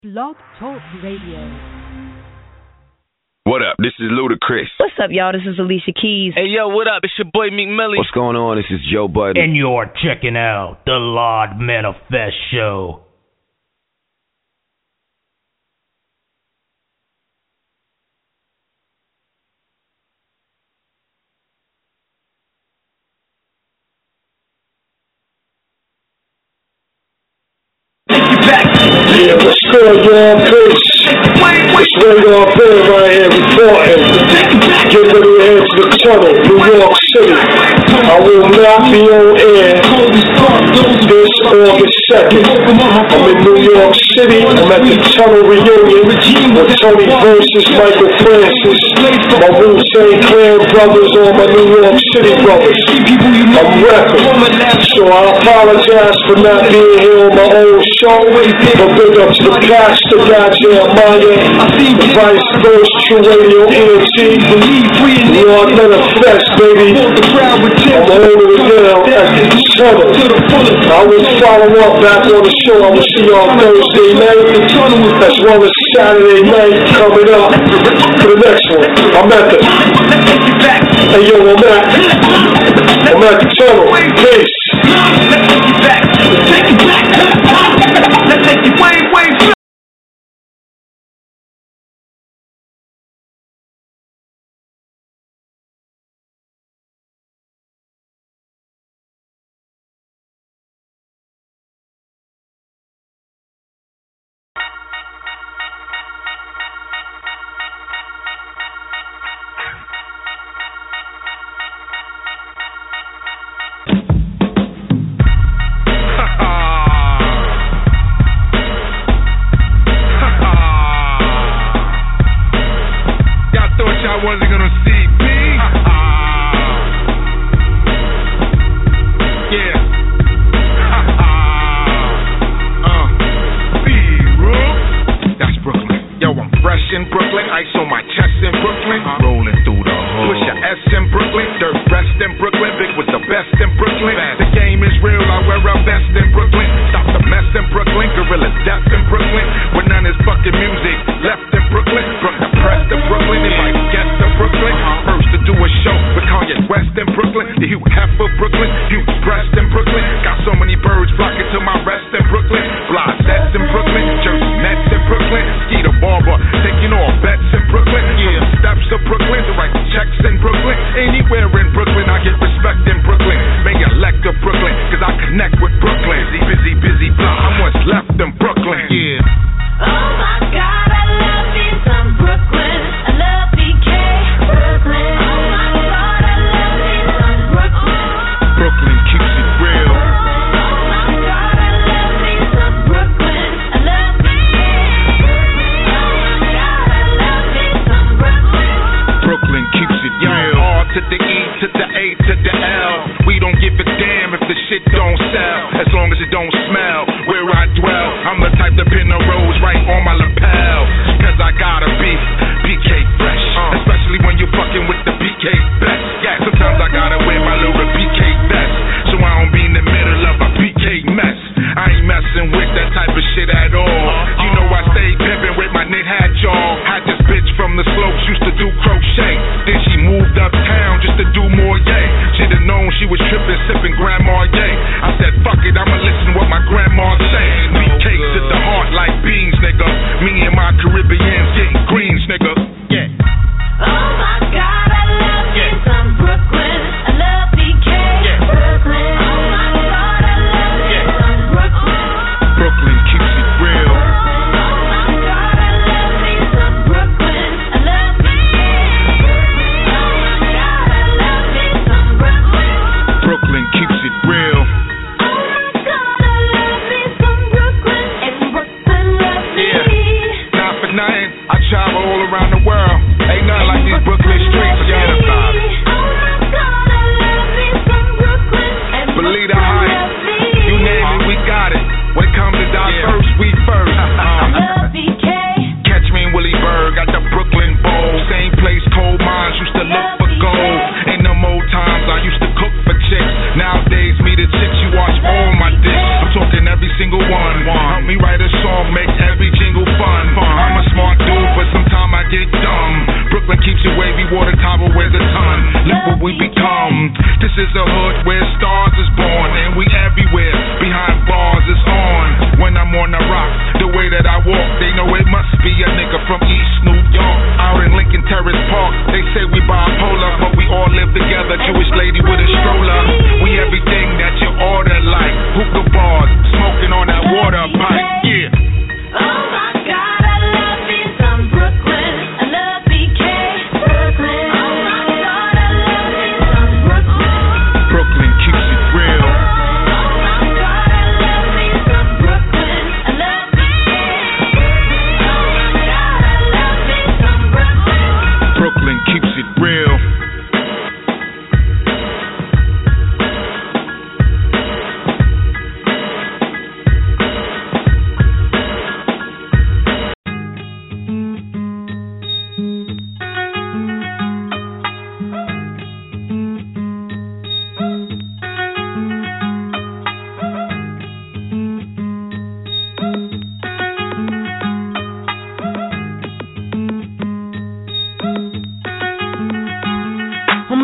Blog Talk Radio. What up? This is Ludacris. What's up, y'all? This is Alicia Keys. Hey, yo, what up? It's your boy Meek Millie. What's going on? This is Joe Budden. And you're checking out the Lord Manifest Show. Yeah, what's good, y'all? Peace. It's Radar Bill right here reporting. Get ready to head to the tunnel, New York City. I will not be on air this August 2nd. I'm in New York City. I'm at the tunnel reunion with Tony versus Michael Francis, my Wu-Tang Clan brothers, all my New York City brothers. I'm rapping, so I apologize for not being here on my own show. But big up to the pastor, goddamn Maya, the vice versa, True Radio, ENT. We are manifest, baby. I'm holding it down at the tunnel. I will follow up back on the show. I will see y'all Thursday night, as well as Saturday night coming up for the next one. I'm at the... Hey, yo, I'm at the tunnel. Peace. Take it back. Let's take you way back. Brooklyn, Jersey Nets in Brooklyn, Skeeter Barber, taking all bets in Brooklyn.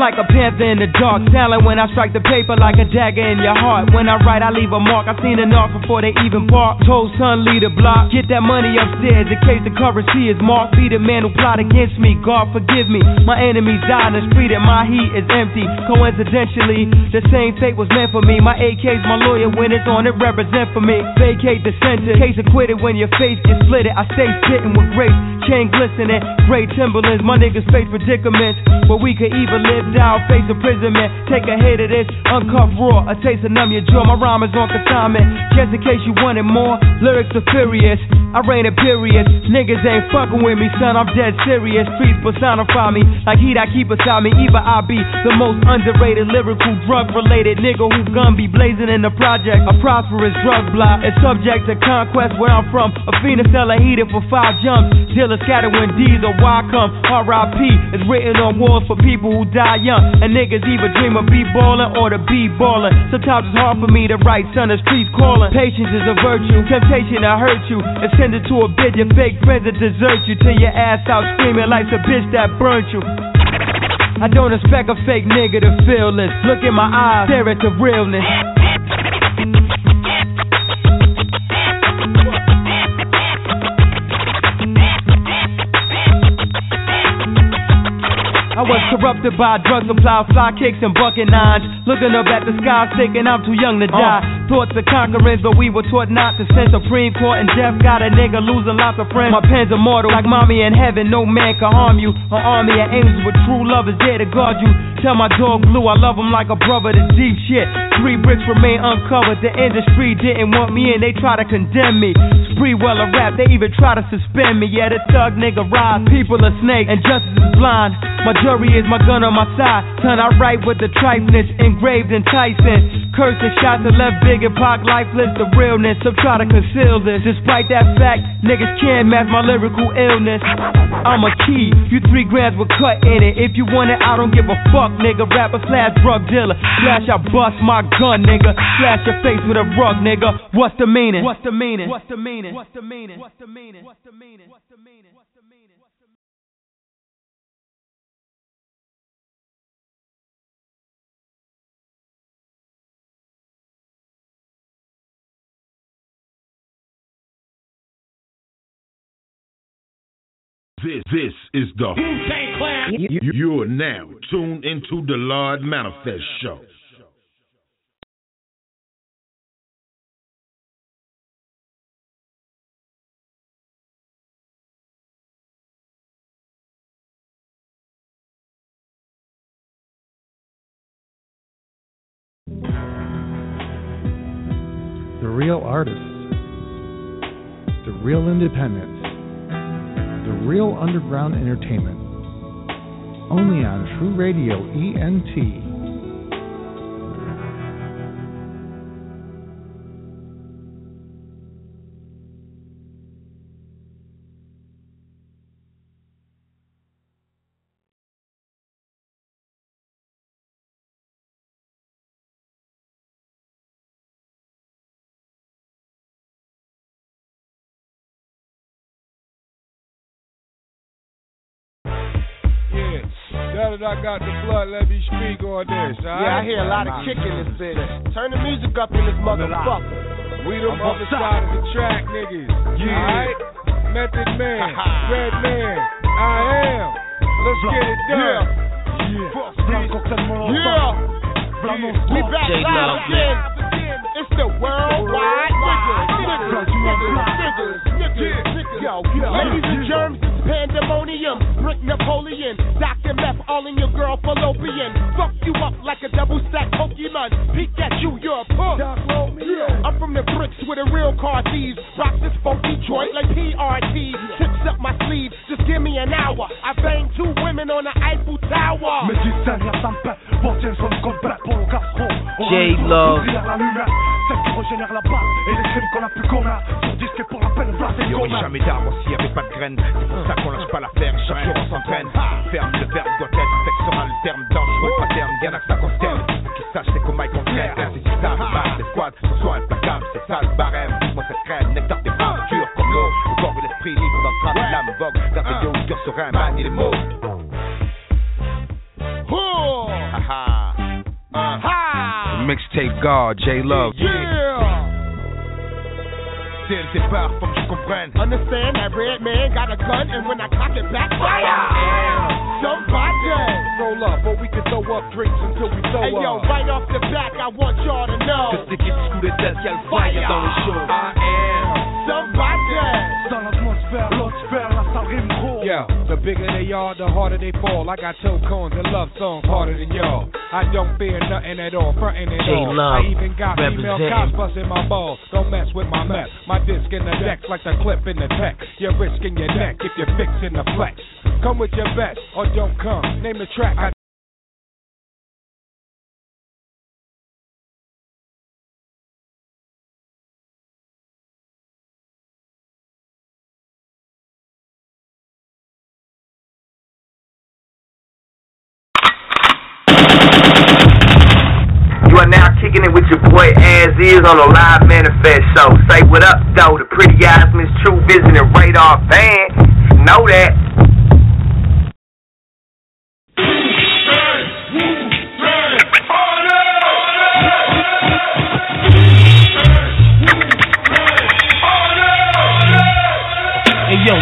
like a panther in the dark. Silent when I strike the paper like a dagger in your heart. When I write, I leave a mark. I seen enough before they even park. Told son, lead a block. Get that money upstairs in case the currency is marked. Be the man who plot against me. God forgive me. My enemies die in the street and my heat is empty. Coincidentally, the same fate was meant for me. My AK's my lawyer when it's on, it represent for me. Vacate the sentence. Case acquitted when your face gets slitted. I stay sitting with grace. Chain glistening. Gray Timberlands. My niggas face predicaments. But we could even live down, face imprisonment. Take a hit of this, uncuffed raw. A taste of numb your jaw. My rhyme is on consignment. Just in case you wanted more, lyrics are furious. I reign a period. Niggas ain't fucking with me, son. I'm dead serious. Streets personify me like heat I keep beside me. Either I be the most underrated, lyrical, drug-related nigga who gun be blazing in the project. A prosperous drug block is subject to conquest where I'm from. A phoenix seller heated for 5 jumps. Dealers scatter when D's or Y come. R.I.P. is written on walls for people who die young. And niggas either dream of B-ballin' or to be ballin'. Sometimes it's hard for me to write, son, the streets calling. Patience is a virtue, temptation to hurt you. It's tended to a bid, your fake friends that desert you. Till your ass out screaming like the bitch that burnt you. I don't expect a fake nigga to feel this. Look in my eyes, stare at the realness. I was corrupted by drug supply, fly kicks and bucket nines. Looking up at the sky, thinking I'm too young to die. Thoughts of conquerors, but we were taught not to send. Supreme Court and death got a nigga losing lots of friends. My pen's immortal, like mommy in heaven, no man can harm you. An army of angels with true love is there to guard you. Tell my dog Blue I love him like a brother to deep shit. 3 bricks remain uncovered, the industry didn't want me in, they try to condemn me. Spree well a rap, they even try to suspend me. Yeah, the thug nigga rise, people are snakes, and justice is blind. My jury is my gun on my side. Son, I write with the trifleness engraved in Tyson. Curse the shots that left Big and Pac lifeless. The realness, so try to conceal this. Despite that fact, niggas can't match my lyrical illness. I'm a key, you 3 grams with cut in it. If you want it, I don't give a fuck, nigga. Rapper slash drug dealer. Slash, I bust my gun, nigga. Slash your face with a rug, nigga. What's the meaning? What's the meaning? What's the meaning? What's the meaning? What's the meaning? What's the meaning? What's the meaning? What's the meaning? This is the Wu-Tang Clan. You are now tuned into the Lord Manifest Show. The real artists, the real independents, the real underground entertainment. Only on True Radio ENT. Now that I got the blood, let me speak on this, alright? Yeah, I hear a lot of kick in this bitch. Turn the music up in this motherfucker. We the other side of the track, niggas. Alright? Method Man, Red Man, I am. Let's get it done. Yeah. We back live again. It's the worldwide niggas. Yo, ladies and germs, it's pandemonium. Brick Napoleon, Dr. Meth, all in your girl fallopian. Fuck you up like a double stack Pokemon. Peek at you, you're a punk. I'm from the bricks with a real car thieves. Rock this funky Detroit like PRT. Tips up my sleeve, just give me an hour. I banged 2 women on the Eiffel Tower. J-Love. Y'aurait jamais d'arbre s'il n'y avait pas de graines. C'est pour ça qu'on lâche pas l'affaire, chaque jour on s'entraîne. Ferme le verbe doit être, sexe sera le terme dangereux, pas terme, y'en a que ça concerne. Pour qu'ils sachent c'est comme Mike contraire. C'est du sable, marche, les squads, ce soir implacable, c'est ça le barème. Dis-moi cette crème, nectar des femmes, dur comme l'eau. Le corps et l'esprit libre dans le train de l'âme vogue. Gardez bien au cœur serein, manie les mots. Tape guard, J Love. C'est part, faut que tu comprennes. Understand that red man got a gun, and when I cock it back, fire! Somebody! Roll up, or we can throw up drinks until we throw up. Hey yo, right off the back, I want y'all to know. Que c'est qui du coup de tête, y'a le fire dans les shows. I am somebody! Dans l'atmosphère, la salle rime gros. Yeah, the bigger they are, the harder they fall. I got toe cones and love songs harder than y'all. I don't fear nothing at all, frontin' at all. I even got female cops busting my balls. Don't mess with my mess. My disc in the decks like the clip in the text. You're risking your neck if you're fixing the flex. Come with your best or don't come. Name the track. You are now kicking it with your boy As Is on the Live Manifest show. Say what up, though. The Pretty Eyes Miss True visiting Radar Band. Know that. Hey yo,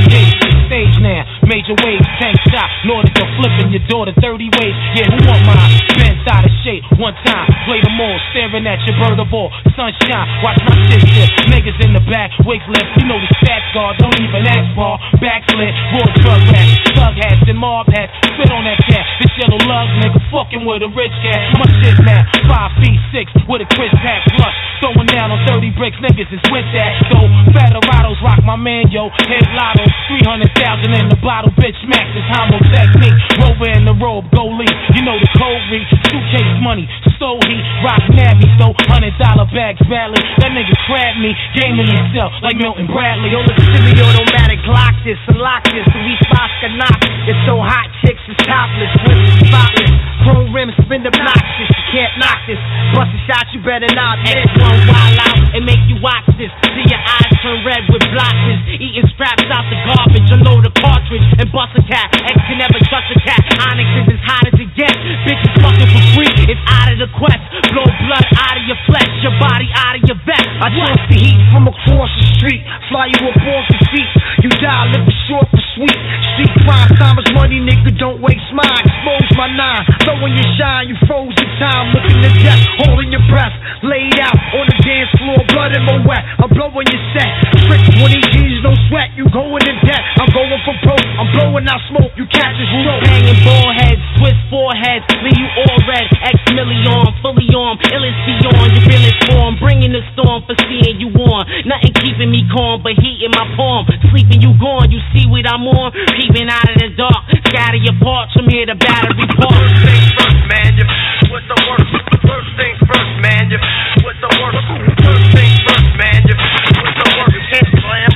stage now, major waves, tank shot, Nordic or flipping your daughter 30 ways. Yeah, who want mine? Bent out of shape, one time, play them all, staring at your bird of all. Sunshine, watch my shit dip. Niggas in the back, wake lift, you know the stats guard, don't even ask for. Backslid, raw drug rats, thug hats and mob hats, spit on that cat. This yellow lug nigga fucking with a rich cat. My shit now, 5 feet 6 with a Chris Pack plus. Throwing down on 30 bricks, niggas is with that. So, Federados rock my man, yo. Head lotto, 300,000 in the bottle, bitch. Max is homo technique. Rover in the robe, go lead. You know the code read. Suitcase money, stole heat. Rock nabby, so $100 bags badly. That nigga crab me, gaming himself like Milton Bradley. Yo, listen to me, automatic, lock this, unlock this. The we spots can knock. It's so hot, chicks is topless, women spotless. Chrome rims, spin obnoxious. You can't knock this. Bust a shot, you better not miss. One wild out and make you watch this. See your eyes turn red with blotches. Eating scraps out the garbage, unload a cartridge and bust a cat. X can never touch a cat. Onyx is as hot as it gets. Bitches fucking for free, it's out of the quest. Blow blood out of your flesh, your body out of your vest. I toss the heat from across the street. Fly you up off your feet. You die, live it short for sweet. Street crime, time is money, nigga, don't waste mine. Expose my nine, throwing your shine. You froze in time, looking to death, holding your breath. Laid out on the dance floor, blood in my wet. I'm blowing your set. Trick 20 G's, no sweat. You going in debt. I'm going for broke. I'm blowing out smoke. You catch a stroke. Hanging ball heads, twist foreheads, leave you all red. X-million, fully armed, illest beyond your realest form. Bringing the storm for seeing you on. Nothing keeping me calm, but heat in my palm. Sleeping you gone, you see what I'm on. Peeping out of the dark, scatter your parts from here to Battery Park. First things first, man. You what's the worst? First things first, man. You what's the worst? First things first, man. You what's the worst? Can't slam.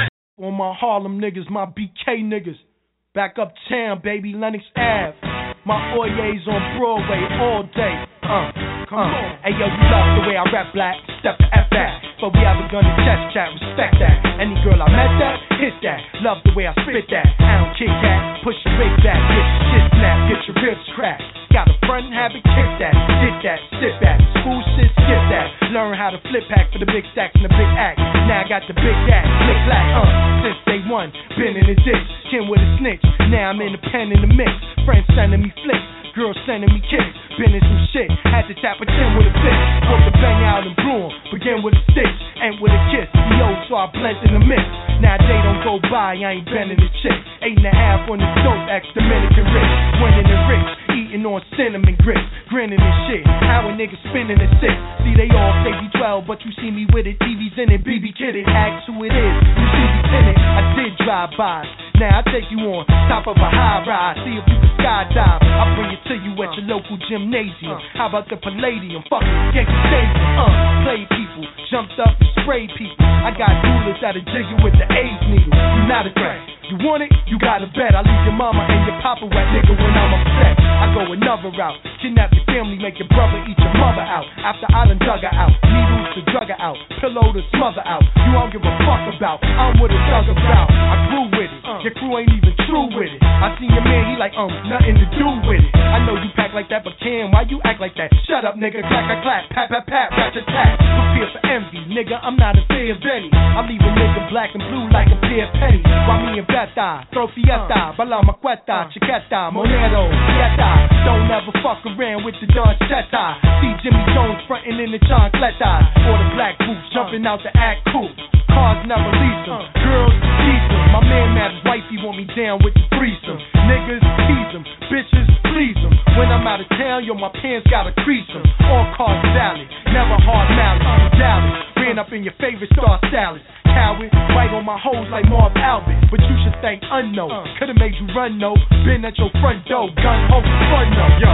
On my Harlem niggas, my BK niggas. Back uptown, baby, Lenox Ave. My Oyes on Broadway all day. Come on. Hey yo, you love the way I rap black. Step to F that. But we haven't gonna chest chat, respect that. Any girl I met that, hit that. Love the way I spit that. I don't kick that. Push your big back, get your shit snap, get your ribs cracked. Got a front habit, kick that. Did that, sit back. School shit, skip that. Learn how to flip hack for the big stacks and the big act. Now I got the big act, flick black, since day one, been in the ditch, kin with a snitch. Now I'm in the pen in the mix. Friends sending me flicks, girls sending me kicks. Been in some shit, had to tap a chin with a fist. Put the bang out and broom, begin with a stitch, end with a kiss. Yo, so I blend in the mix. Now day don't go by, I ain't bending the chick. 8.5 on the dope, ex-Dominican rich. Winning and rich, eating on cinnamon grits. Grinning and shit, how a nigga spinning the six. See they all say B12, but you see me with it. TV's in it, BB Kid it, ask who it is. You see me in it, I did drive by. Now I take you on top of a high rise. See if you can skydive. I'll bring it to you at your local gymnasium. How about the Palladium? Fuck it, Yankee Stadium. Play people, jumped up and sprayed people. I got duelers that'll jiggle with the AIDS needle. You not a threat. You want it? You gotta bet. I leave your mama and your papa wet, nigga, when I'm upset. I go another route. Kidnap your family, make your brother eat your mother out. After I done dug her out. Needles to drug her out. Pillow to smother out. You don't give a fuck about. I'm what a thug about. I grew with it. Your crew ain't even true with it. I seen your man, he like, nothing to do with it. I know you pack like that, but Cam, why you act like that? Shut up, nigga, clack, clack, clap, pat, pat, pat, rat, tat, tat. Prepare for envy, nigga, I'm not a fair of any. I leave a nigga black and blue like a pair of pennies. Why me and Beta, throw fiesta, bala maqueta, chiqueta, monero, fiesta. Don't ever fuck around with the Don Cheta. See Jimmy Jones frontin' in the chancleta. Or the black boots jumping out the act cool. Cars never leave them, girls tease them. My man mad his wifey want me down with the threesome. Niggas tease them, bitches please them. When I'm out of town, yo, my pants gotta crease them. All cars valid, never hard malice. Dallas, ran up in your favorite star salad. Coward, right on my hoes like Marv Albert. But you should thank unknown. Could've made you run, no. Been at your front door, gun, hope, fun, no. Yo,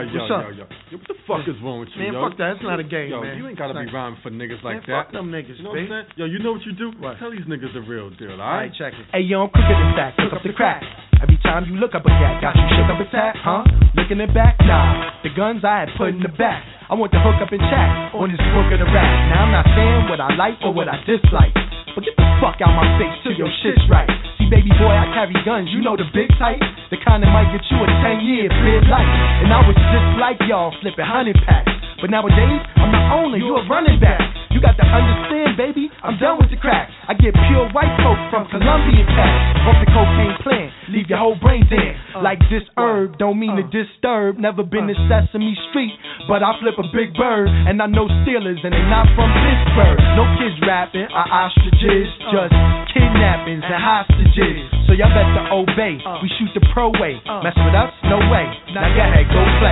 what the fuck is wrong with you, man, fuck that, it's not a game, man. You ain't gotta be rhyming for niggas like man, that. Fuck them niggas, you know what I'm saying? Yo, you know what you do? What? Tell these niggas the real deal, alright? Check it. Hey, yo, I'm quicker than that. Look up the crack. Every time you look up a gat, got you shook up a tap, huh? Looking it back? Nah. The guns I had put in the back. I want to hook up and chat on this book of the rap. Now I'm not saying what I like or what I dislike, but get the fuck out my face till your shit's right. See, baby boy, I carry guns, you know the big type, the kind that might get you a 10-year bid life. And I was just like y'all, flipping 100 packs. But nowadays, I'm not owner, you a running back. You got to understand, baby, I'm done with the crack. I get pure white coke from Colombian cats. Off the cocaine plant, leave your whole brain dead. Like this herb, don't mean to disturb. Never been to Sesame Street, but I flip a big bird. And I know Steelers, and they not from Pittsburgh. No kids rapping, ostriches, just kidnappings and hostages. So y'all better obey, we shoot the pro way. Mess with us? No way. Now go ahead, go play.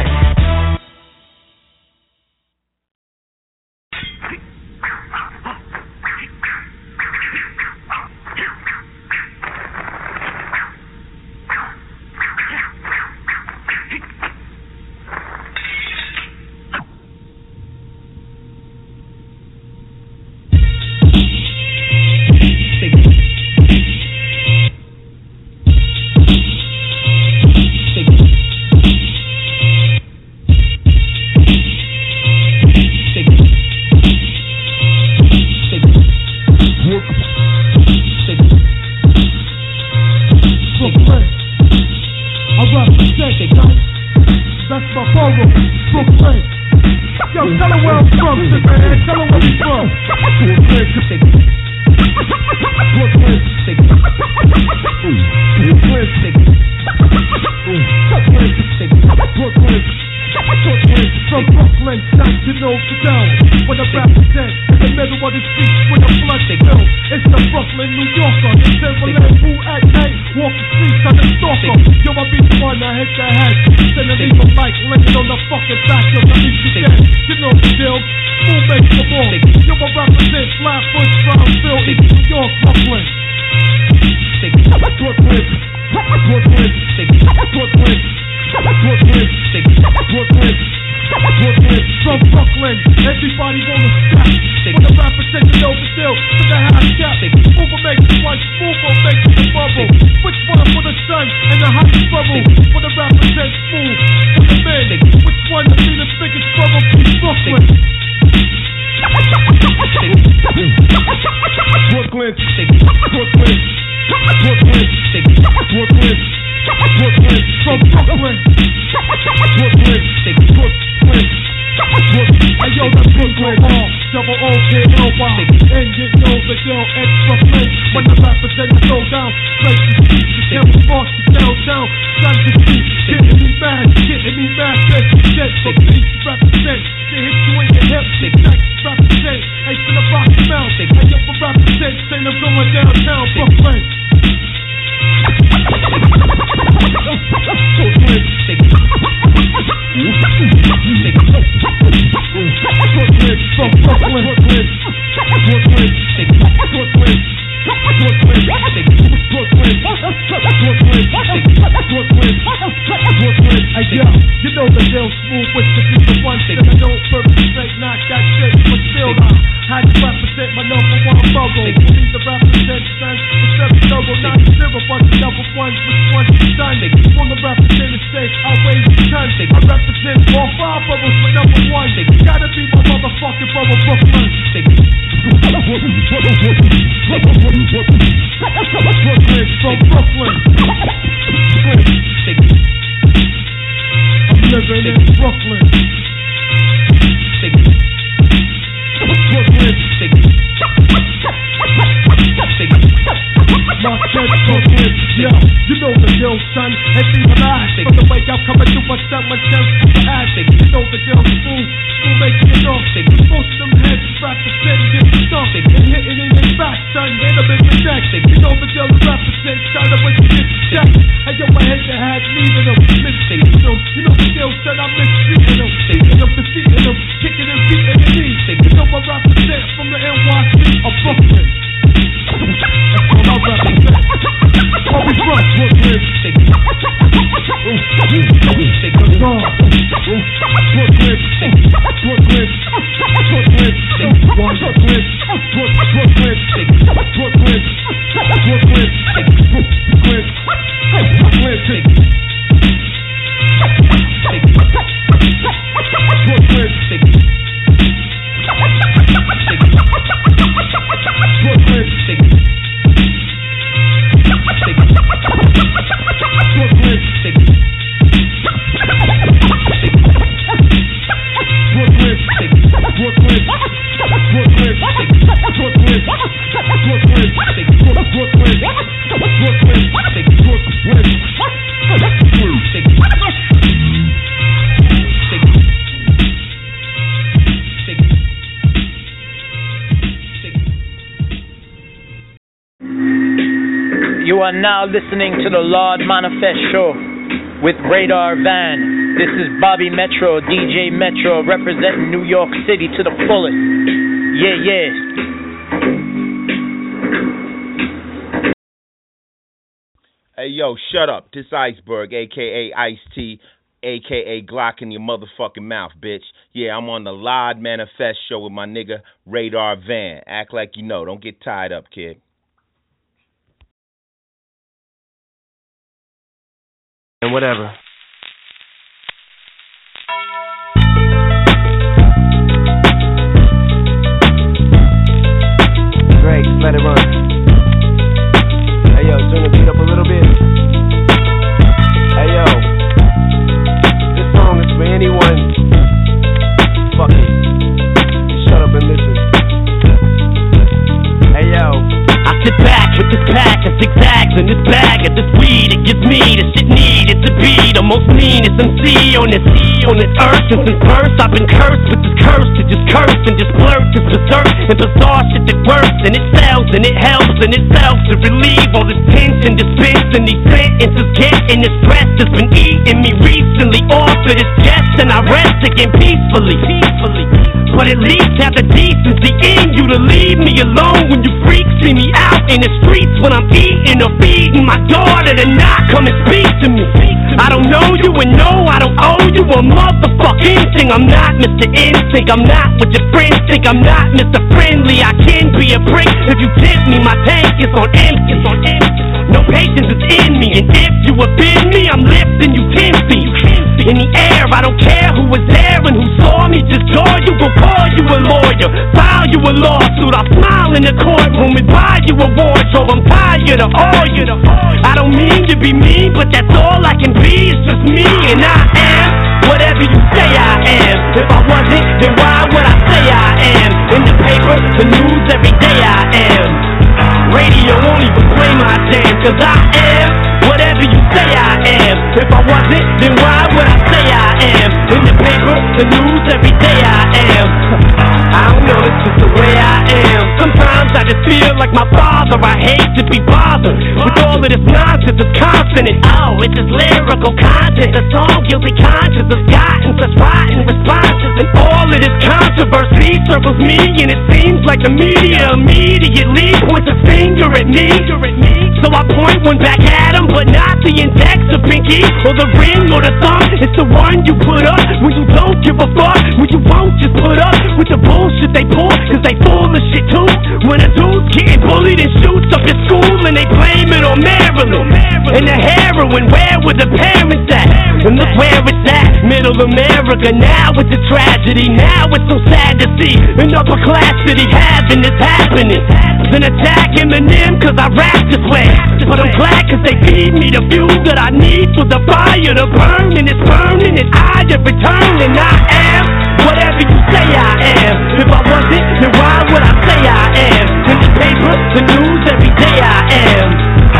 You know the real smooth with the one that I don't I said Brooklyn. Yo, you know the deal, son. And even I, from the way I'm coming through, I set myself for the acting. You know the deal, fool making it off. Most of them heads wrapped the set and get stuffing. And hitting in their back, son, hit them in the neck. You know the deal, represent, son, of what you get checked. And yo, my head that had leaving them, missing. You know the deal, son, I'm mistreating them. And I'm defeating them, kicking and beating the knees. You know I represent from the NYC of Brooklyn. That's all I represent. Always run, Brooklyn. You are now listening to the Lord Manifest Show with Radar Van. This is Bobby Metro, DJ Metro, representing New York City to the fullest. Yeah, yeah. Hey, yo, shut up. This Iceberg, a.k.a. Ice-T, a.k.a. Glock in your motherfucking mouth, bitch. Yeah, I'm on the Lord Manifest Show with my nigga Radar Van. Act like you know. Don't get tied up, kid. And whatever. Great, let it run. Hey yo, turn the beat up a little bit. Hey yo, this song is for anyone. Fuck it. Just shut up and listen. Hey yo, I sit back with this pack of zigzags and this bag of this weed. It gives me the shit needed to be the most meanest MC on this earth. And since birth I've been cursed with this curse to just curse and just blurt this berserk and bizarre shit that works and it sells and it helps and itself to relieve all this tension dispense and these sentences getting this stress that's been eating me recently off of this chest and I rest again peacefully. But at least have the decency in you to leave me alone when you freaks see me out in the streets when I'm eating or feeding my daughter to not come and speak to me. I don't know you and no, I don't owe you a motherfucking thing. I'm not Mr. Instinct, I'm not what your friends think. I'm not Mr. Friendly, I can be a prick if you tempt me. My tank is on empty, no patience is in me. And if you offend me, I'm lifting you 10 feet in the air. I don't care who was there and who saw me. Just jaw you, will call you a lawyer, file you a lawsuit. I'll smile in the courtroom and buy you a wardrobe. I'm tired of all you. I don't mean to be mean, but that's all I can be. It's just me and I am whatever you say I am. If I wasn't, then why would I say I am? In the paper, the news, every day I am. Radio won't even play my jam, cause I am whatever you say I am. If I wasn't, then why would I say I am? In the paper, the news, every day I am. I don't know, it's just the way I am. Sometimes I just feel like my father. I hate to be bothered with all of this nonsense. It's constant and oh, it's just lyrical content. The song Guilty Conscience has gotten such rotten responses. And all of this controversy circles me. And it seems like the media immediately points a finger at me. So I point one back at him, but not the index or pinky or the ring or the thumb. It's the one you put up when you don't give a fuck, when you won't just put up with the bullshit they pull, cause they full of shit too. When a dude's getting bullied and shoots up his school and they blame it on Maryland and the heroin, where were the parents at? And look where it's at, middle America. Now it's a tragedy, now it's so sad to see an upper class city having this happening. Then attack Eminem cause I rap this way, but I'm glad cause they feed me the fuel that I need for the fire to burn. And it's burning and I have returned and I am whatever you say I am. If I wasn't, then why would I say I am? In the paper, the news, every day I am.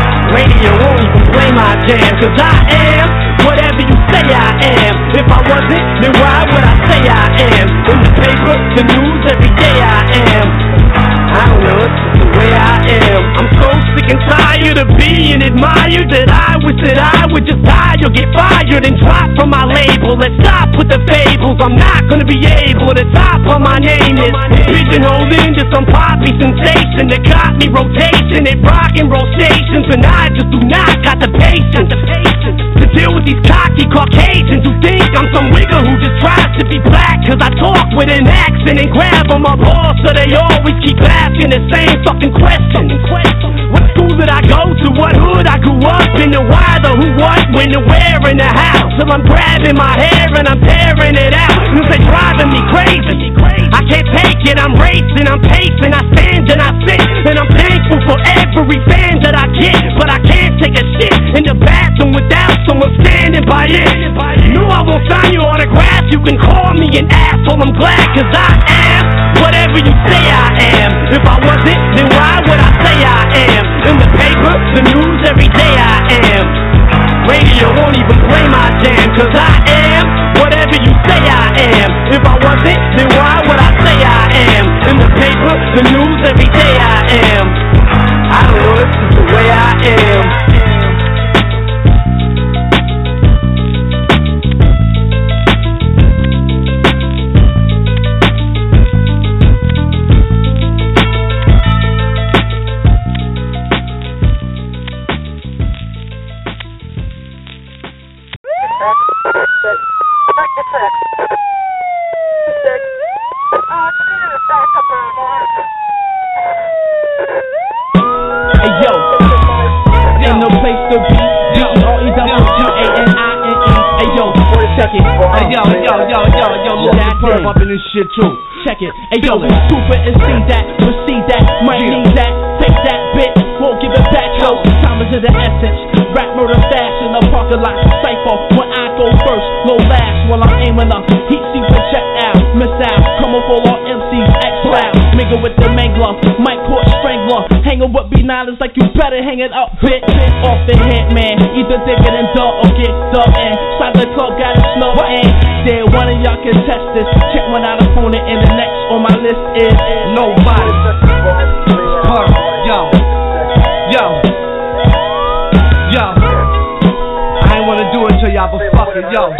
Radio won't even play my jam, cause I am whatever you say I am. If I wasn't, then why would I say I am? In the paper, the news, every day I am. I don't know, it's just the way I am. I'm so sick and tired of being admired that I wish that I would just die or get fired and drop from my label. Let's stop with the fables. I'm not gonna be able to top on my name is pigeonholed into some poppy sensation that got me rotation at rock and roll stations, and I just do not got the patience to deal with these cocky Caucasians who think I'm some wigger who just tries to be black, cause I talk with an accent and grab on my balls, so they always keep asking the same fucking question. What school did I go to? What hood I grew up in? The why, the who, what, when, the where, and the how. Till I'm grabbing my hair and I'm tearing it out. And they driving me crazy. I can't take it, I'm racing, I'm pacing, I stand and I sit, and I'm thankful for every fan that I get, but I can't take a shit in the bathroom without someone standing by it. No, I won't sign your autograph, you can call me an asshole, I'm glad, cause I am whatever you say I am. If I wasn't, then why would I say I am? In the paper, the news, every day I am. Radio won't even play my jam, cause I am whatever you say I am. If I wasn't, then why would I say I am? In the paper, the news, every day I am. I don't know, it's just the way I am. Too. Check it, hey yo, stupid and see that, receive that, might need that, take that bitch, won't give it back, yo, time is of the essence, rap murder fast in the parking lot, cypher, when I go first, low last, while I'm aiming up, heat seeker check out, miss out, come up all our MCs, X loud, mingle with the mangler, Mike Court strangler, hanging with B9 is like you better hang it up, bitch, off the hit man, either dig it in dirt or get dirt in, side the club got a snow in, there one of y'all can test this, check one out opponent and the next on my list is nobody. Yo, I ain't wanna do it till y'all but fucking yo.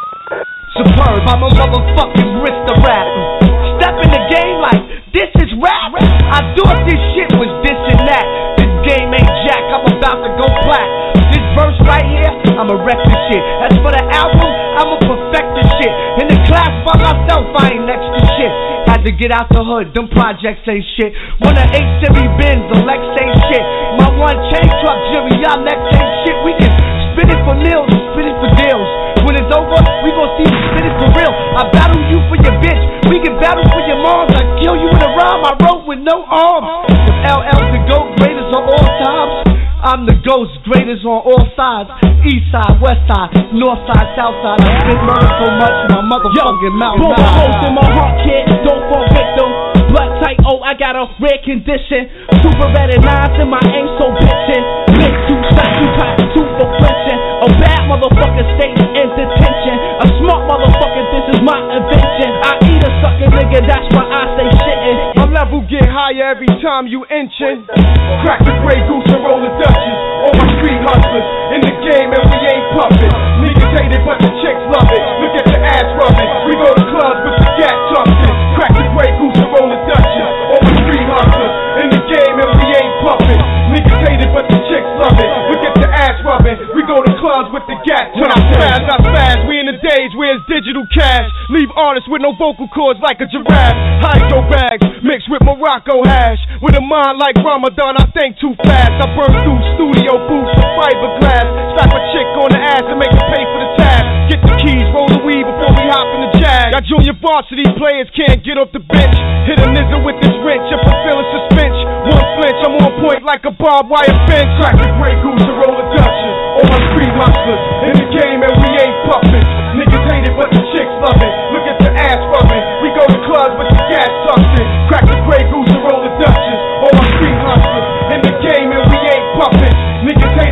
Superb, I'm a motherfucking aristocrat. Step in the game like this is rap. I thought this shit was this and that. This game ain't jack, I'm about to go plat. This verse right here, I'ma wreck this shit. As for the album, I'ma perfect this shit. In the class by myself, I ain't next to shit. Had to get out the hood, them projects ain't shit. When the 8 Series Benz, the Lex ain't shit. My one chain truck, Jimmy, y'all next ain't shit. We can spin it for meals, spin it for deals. When it's over, we gon' see you spin it for real. I battle you for your bitch, we can battle for your moms. I kill you in a rhyme, I wrote with no arms. If LL's the GOAT, greatest of all times, I'm the ghost, greatest on all sides. East side, west side, north side, south side. I spit murder so much, my motherfucking mouth. Boom, holes in my heart, kid, don't fall victim. Blood tight, oh, I got a rare condition. Super red and nines in my aim so bitchin'. Lick two shots, you pop two for flinching. A bad motherfucker stays in detention. A smart motherfucker, this is my invention. I eat a sucker nigga, that's why I stay shittin'. My level get higher every time you inchin'. Crack the Grey Goose and roll the Dutchess. All my street hustlers in the game and we ain't puppets. Niggas hate it but the chicks love it. Look at the ass rubbing. We go to clubs with the gat tucked in. Crack the Grey Goose and roll the Dutchess. All my street hustlers in the game and we ain't puppets. Niggas hate it but the chicks love it. Look at the ass rubbing. We go to clubs with the gat tucked in. When I spaz, we in the days where it's digital cash. Leave artists with no vocal cords like a giraffe. Hydro bags mixed with Morocco hash. With a mind like Ramadan, I think too fast. I burn through studio booths with fiberglass. Slap a chick on the ass and make her pay for the tab. Get the keys, roll the weed before we hop in the jag. Got junior varsity players can't get off the bench. Hit a nigga with this wrench and fulfill a suspense. One flinch, I'm on point like a barbed wire fence. Crack the Grey Goose and roll the Dutchess. All my street hustlers in the game and we ain't puppets. Niggas hate it but the chicks love it. Look at the ass rubbing. We go to clubs with the gas tucked in. Crack the Grey Goose and roll the Dutchess. All my street hustlers in the game and we ain't puppets. Niggas hate it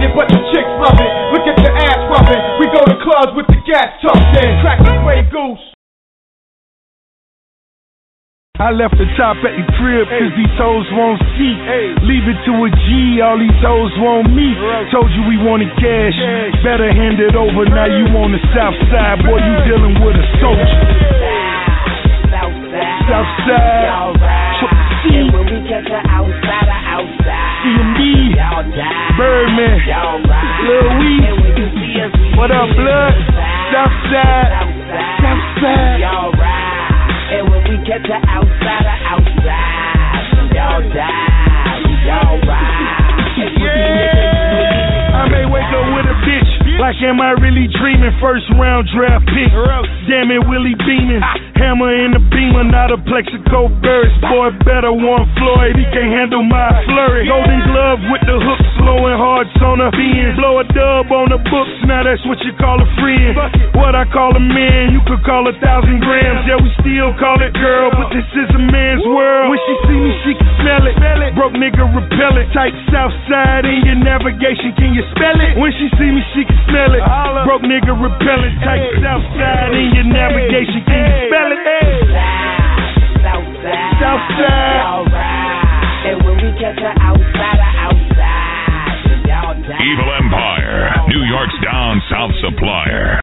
it, but the chicks love it. Look at the ass rubbing. We go to clubs with the gas tucked in. Crack the Grey Goose. I left the top at the crib cause these hoes won't see. Leave it to a G, all these hoes want me. Told you we wanted cash, better hand it over. Now you on the south side, boy, you dealing with a soldier. South side, and when we catch her outside, CMD, Birdman, Lil Weed. What up, blood? South side, south side. And when we catch her outside, y'all die, y'all ride. I may wake up with a bitch, like am I really dreaming? First round draft pick, damn it, Willie beaming. Hammer in the beamer, not a Plexico burst. Boy, better want Floyd, he can't handle my flurry. Golden glove with the hook, slow and hard on the beans. Blow a dub on the books, now that's what you call a friend. What I call a man, you could call 1,000 grams. Yeah, we still call it girl, but this is a man's world. When she see me, she can smell it. Broke nigga repellent, type south side in your navigation, can you spell it? When she see me, she can smell it. Broke nigga repellent, type south side in your navigation, can you spell it? South side. And when we catch her outside, y'all die. Evil Empire, New York's down south supplier.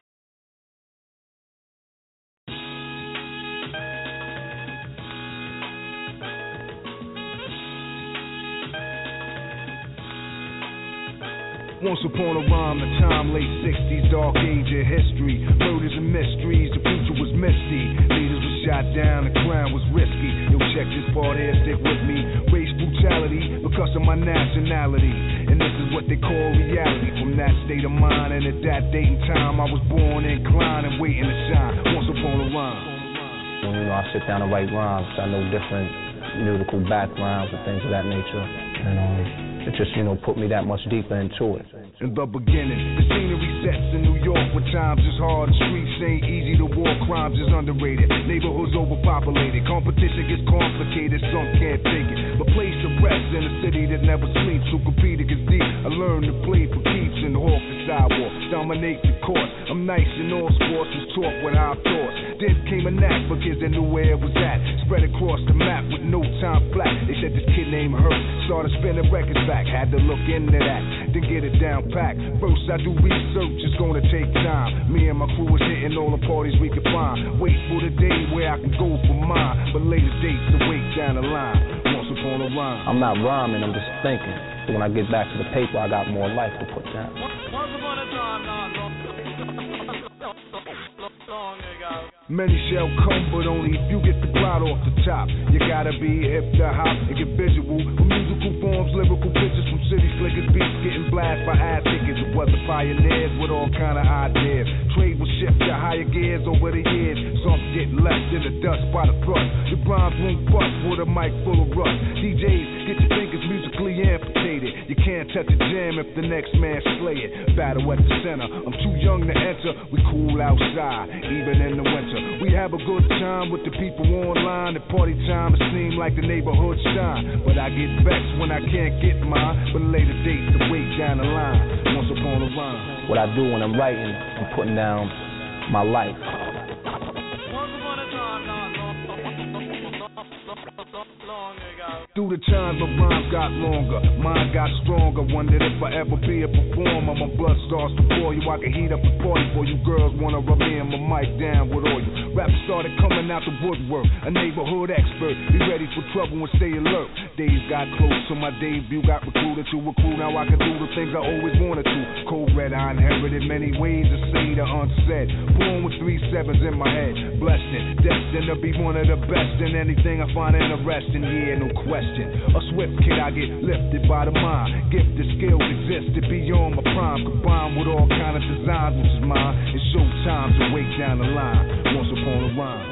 Once upon a rhyme, the time late 60s, dark age of history. Murders and mysteries, the future was misty. Leaders were shot down, the crime was risky. Yo, check this part here, stick with me. Race brutality because of my nationality. And this is what they call reality. From that state of mind and at that date and time, I was born inclined and waiting to shine. Once upon a rhyme. When I sit down to write rhymes, I know different musical backgrounds and things of that nature. And it just, put me that much deeper into it. In the beginning, the scenery sets in New York when times is hard. The streets ain't easy to walk, crimes is underrated. Neighborhoods overpopulated, competition gets complicated, some can't take it. But place to rest in a city that never sleeps, so competing is deep. I learned to play for keeps and hawk the sidewalk, dominate the court. I'm nice in all sports, was taught what I thought. Then came a knack for kids that knew where it was at. Spread across the map with no time flat. They said this kid named Hurt started spinning records back. Had to look into that, then get it down packed. First I do research, it's gonna take time. Me and my crew was hitting all the parties we could find. Wait for the day where I can go for mine, but later dates to wait down the line. Once upon a rhyme. I'm not rhyming, I'm just thinking. So when I get back to the paper, I got more life to put down. Once upon a time, long ago. Many shall come, but only if you get the crowd off the top. You gotta be hip to hop and get visual. With musical forms, lyrical pictures from city slickers, beats getting blasted by ass tickets. It was the pioneers with all kind of ideas. Trade will shift to higher gears over the years. Some get left in the dust by the thrust. Your rhymes won't bust with a mic full of rust. DJs, get your fingers musically amputated. You can't touch a jam if the next man slay it. Battle at the center, I'm too young to enter. We cool outside, even in the winter. We have a good time with the people online. At party time, it seems like the neighborhood shine. But I get vexed when I can't get mine. But later dates to wait down the line. Once upon a rhyme. What I do when I'm writing, I'm putting down my life. Through the times my rhymes got longer, mine got stronger. Wondered if I ever be a performer. My blood starts to boil you. I can heat up the party for you girls. Wanna rub me and my mic down with oil. Rappers started coming out the woodwork. A neighborhood expert. Be ready for trouble and stay alert. Days got close to my debut. Got recruited to a crew. Now I can do the things I always wanted to. Cold red, I inherited many ways to say the unsaid. Born with 3 sevens in my head. Blessed it, destined to be one of the best in anything I find interesting. Yeah, no question. A swift kid, I get lifted by the mind. Gifted skills existed beyond my prime. Combined with all kind of designs, which is mine. It's showtime to wait down the line. Once upon a rhyme.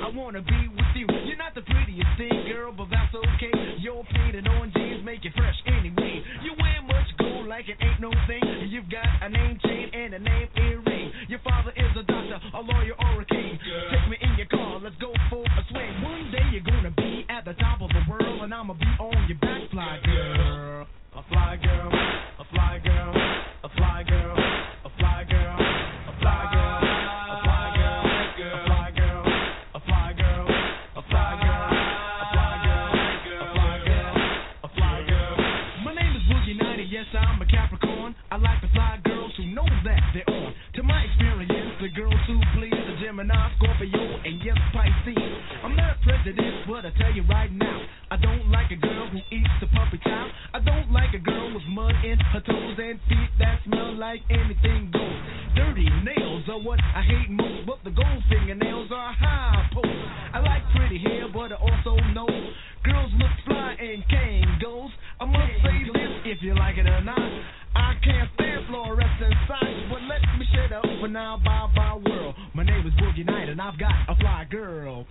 I wanna be with you. You're not the prettiest thing, girl, but that's okay. Your painted on jeans make you fresh anyway. You wear much gold like it ain't no thing. You've got a name chain and a name earring. Your father is a doctor, a lawyer, or a king. Take me in your car, let's go for a swing. One day you're gonna be at the top of the world, and I'ma be on your back, fly girl. A fly girl, a fly girl, a fly girl, a fly girl, a fly girl, a fly girl, a fly girl, a fly girl, a fly girl, a fly girl, a fly girl, a fly girl. My name is Boogie Nighty, yes I'm a Capricorn. I like the fly girls who know that they're on. To my experience, the girls who please the Gemini, Scorpio, and yes Pisces. I'm not president, but I tell you right now, I don't like a girl who eats the puppy chow. I don't like a girl with mud in her toes and feet that smell like anything goes. Dirty nails are what I hate most, but the gold fingernails are high post. I like pretty hair, but I also know girls look fly and Kangos. I must say this, if you like it or not, I can't stand fluorescent signs, but let me shut up for now, bye world. My name is Boogie Night and I've got a fly girl.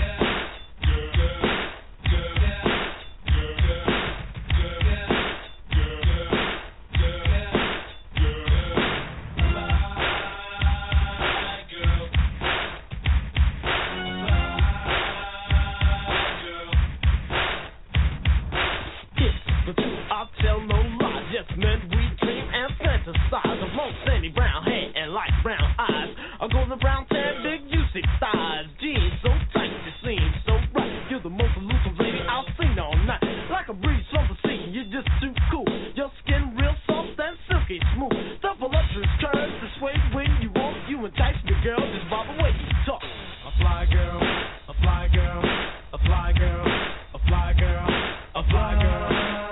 I'll tell no lie, just men we dream and fantasize of long sandy brown hair and light brown eyes, a golden brown tan, big juicy thighs, jeans so tight you seem so right. You're the most elusive lady I've seen all night. Like a breeze from the sea, you're just too cool. Your skin real soft and silky smooth. The voluptuous curves persuade when you walk. You entice me, girl, just by the way you talk. A fly girl, a fly girl, a fly girl, a fly girl, a fly girl.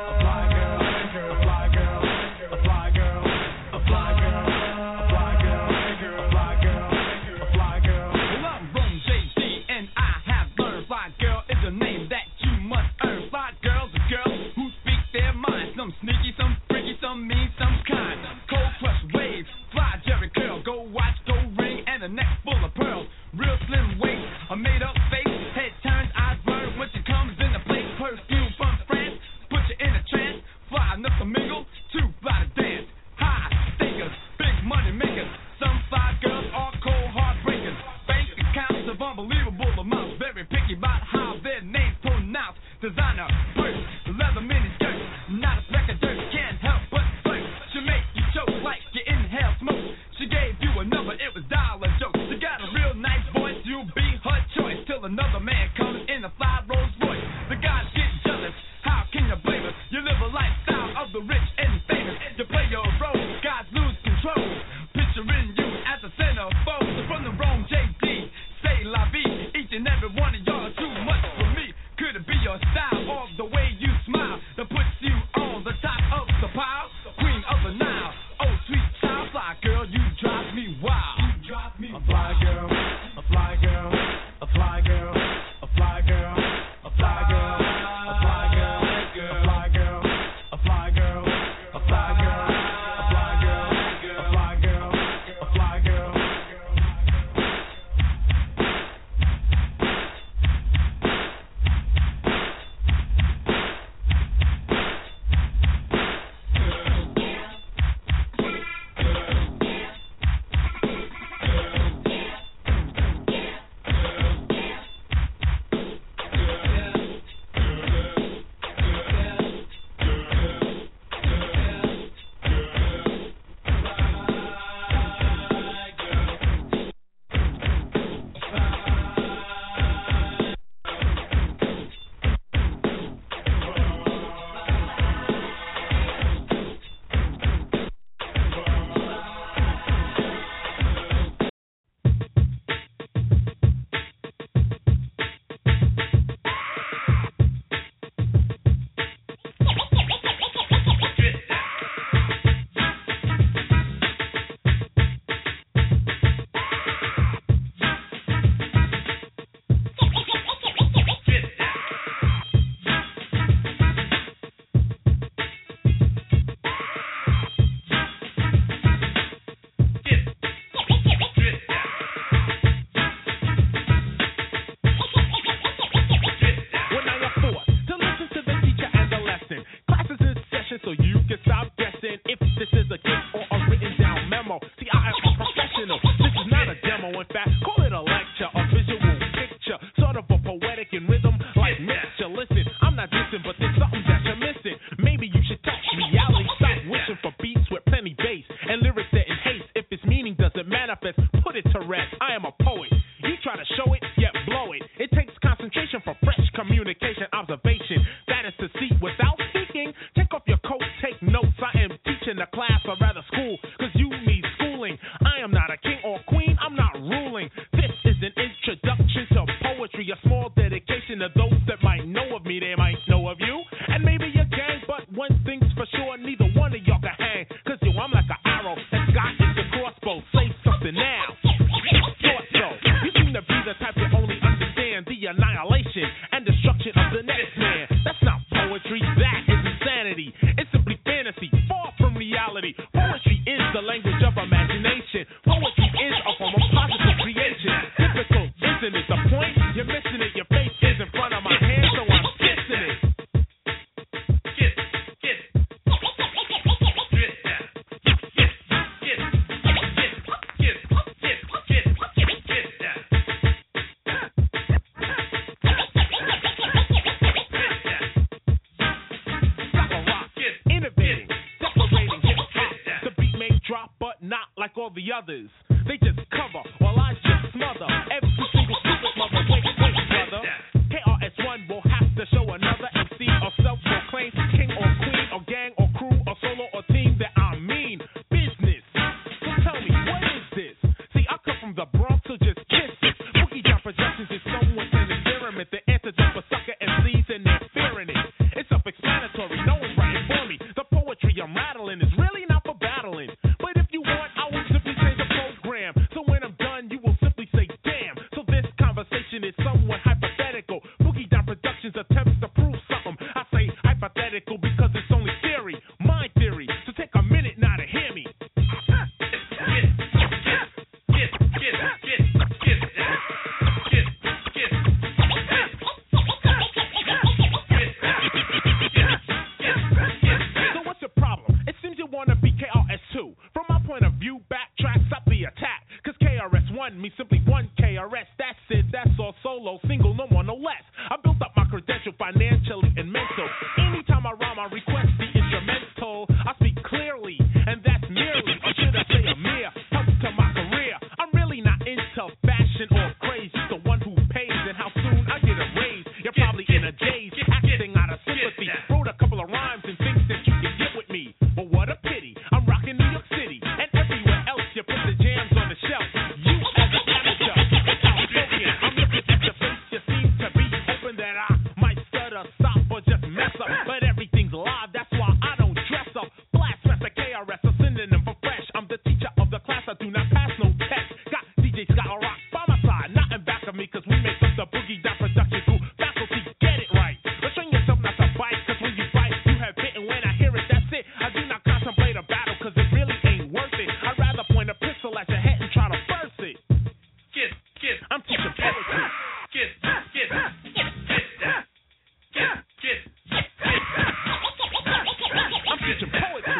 Some sneaky, some freaky, some mean, some kind. Cold crush waves, fly Jerry curl, gold watch, gold ring, and a neck full of pearls. Real slim waist, a made up face, head turns, eyes burn when she comes in the place. Perfume from France, put you in a trance. Fly enough to mingle, too fly to dance. High stinkers, big money makers. Some fly girls are cold heartbreakers. Bank accounts of unbelievable amounts. Very picky about how their names pronounced. Designer, purse, leather mini skirt. Not a speck of dirt, can't help but flirt. She make you choke like you inhale smoke. She gave you a number, it was dollar jokes. She got a real nice voice, you'll be her choice. Till another man comes in a fly Rolls Royce. The guys get jealous, how can you blame us? You live a lifestyle of the rich and famous. You play your role, guys lose control. Picturing you at the center fold. From the wrong JD, say la vie. Each and every one of y'all too much for me. Could it be your style or the way you smile that puts you on the top of the pile? Queen of the Nile, oh sweet child, fly girl, you drive me wild. A fly girl, a fly girl, a fly girl, a fly girl, a fly girl, a fly girl, a fly girl, a fly girl, a fly girl, a fly girl, a fly girl, a fly girl. Tourette's. I am a poet. You try to show it, yet blow it. It takes concentration for fresh communication, observation. That is to see without speaking. Take off your coat, take notes. I am teaching a class, or rather school, because you need schooling. I am not a king or queen, I'm not ruling. This is an introduction to poetry, a small dedication to those that might know of me, they might know of you. And maybe your gang, but one thing's for sure, neither one of y'all can hang. Cause yo, I'm like an arrow, and Scott is the crossbow. Say something now. Thought so. You seem to be the type that only understand the annihilation and destruction of the next man. That's not poetry, that is insanity. It's simply fantasy, far from reality. Poetry is the language of imagination. Poetry is a form of positive creation. Difficult, isn't it? The point? You're missing it. Your face is in front of my hand, so I'm kissing it. Not like all the others. They just cover while I just smother every single stupid mother. Wait, brother. KRS-One will have to show another MC or self-proclaimed king or queen or gang or crew or solo or team that I mean business. So tell me, what is this? See, I come from the Bronx, so just kiss it. Boogie Down Productions is someone's an experiment. The antidote for sucker MCs and they're fearing it. It's self-explanatory. No one's writing for me. The poetry I'm rattling is really not for battling. So when I'm done, you will simply say, damn. So this conversation is somewhat hypothetical. Boogie Down Productions attempts to prove something. I say hypothetical because it's only theory, my theory. So take a minute now to hear me. So what's your problem? It seems you want to be KRS-2. From my point of view, backtrack, stop the attack. KRS-One means simply one KRS. That's it, that's all solo, single, no more, no less. I built up my credential financially and mental. Anytime I rhyme, I request the instrumental. I speak clearly, and that's merely, or should I say a mere, help to my career. I'm really not into fashion or craze, just the one who pays and how soon I get a raise. You're probably in a daze, acting out of sympathy. Wrote a couple of rhymes and think that you can get with me. But what a pity, I'm rocking New York City, and everywhere else you put the jams on the shelf. You as a manager, outspoken. I'm looking at your face, you seem to be hoping that I might stutter, stop, or just mess up. But everything's live, that's why I don't dress up. Blast, Master KRS, a synonym for fresh. I'm the teacher of the class, I do not pass no test. Got DJ Scott Rock by my side, not in back of me, cause we make up the Boogie Down Production crew. Faculty, get it right. Restrain yourself not to bite, cause when you bite, you have bitten. When I hear it, that's it. I do not contemplate a battle, cause it really ain't worth it. I'd rather point a pistol at your head and try to burst it. I'm teaching poetry. I'm teaching poetry.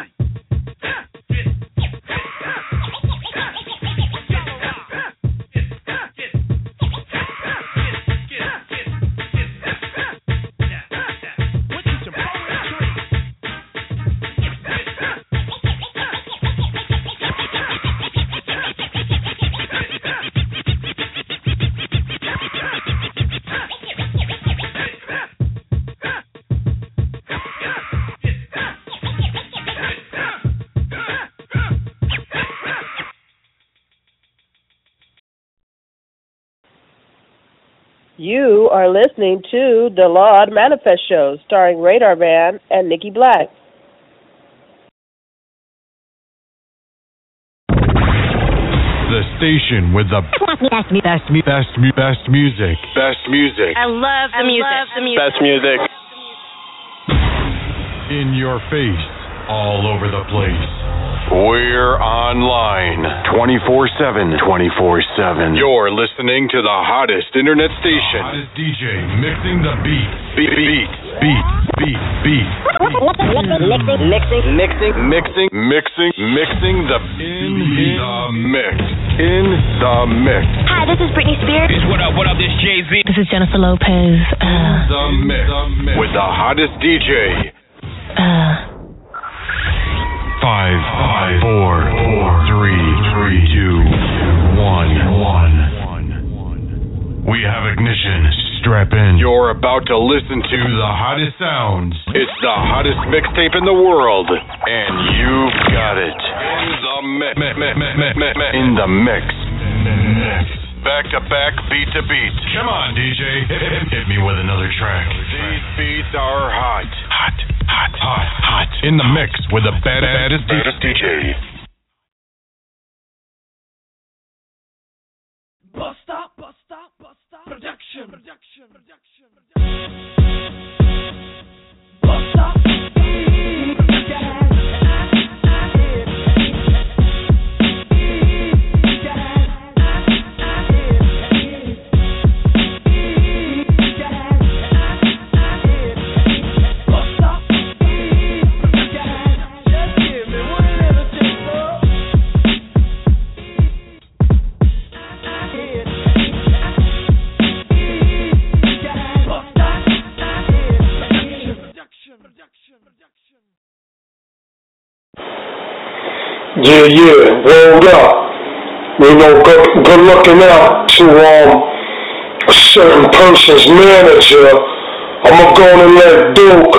You are listening to the Lord Manifest Show, starring Radar Van and Nikki Black. The station with the best music. Best music. I love the music. Best music. In your face, all over the place. We're online 24/7. 24/7. You're listening to the hottest internet station. Hottest DJ mixing the beat. Beat. Mixing the mix. Hi, this is Britney Spears. What up, this Jay-Z. This is Jennifer Lopez. The mix. With the hottest DJ. 5, 4, 3, 2, 1. We have ignition. Strap in. You're about to listen to the hottest sounds. It's the hottest mixtape in the world, and you've got it. In the mix. Back to back, beat to beat. Come on, DJ. Hit me with another track. These beats are hot. Hot. In the mix with the baddest DJ. Bust stop. Production. Bust stop. Yeah, rolled up. You know, good looking out to a certain person's manager. I'ma go and let Duke,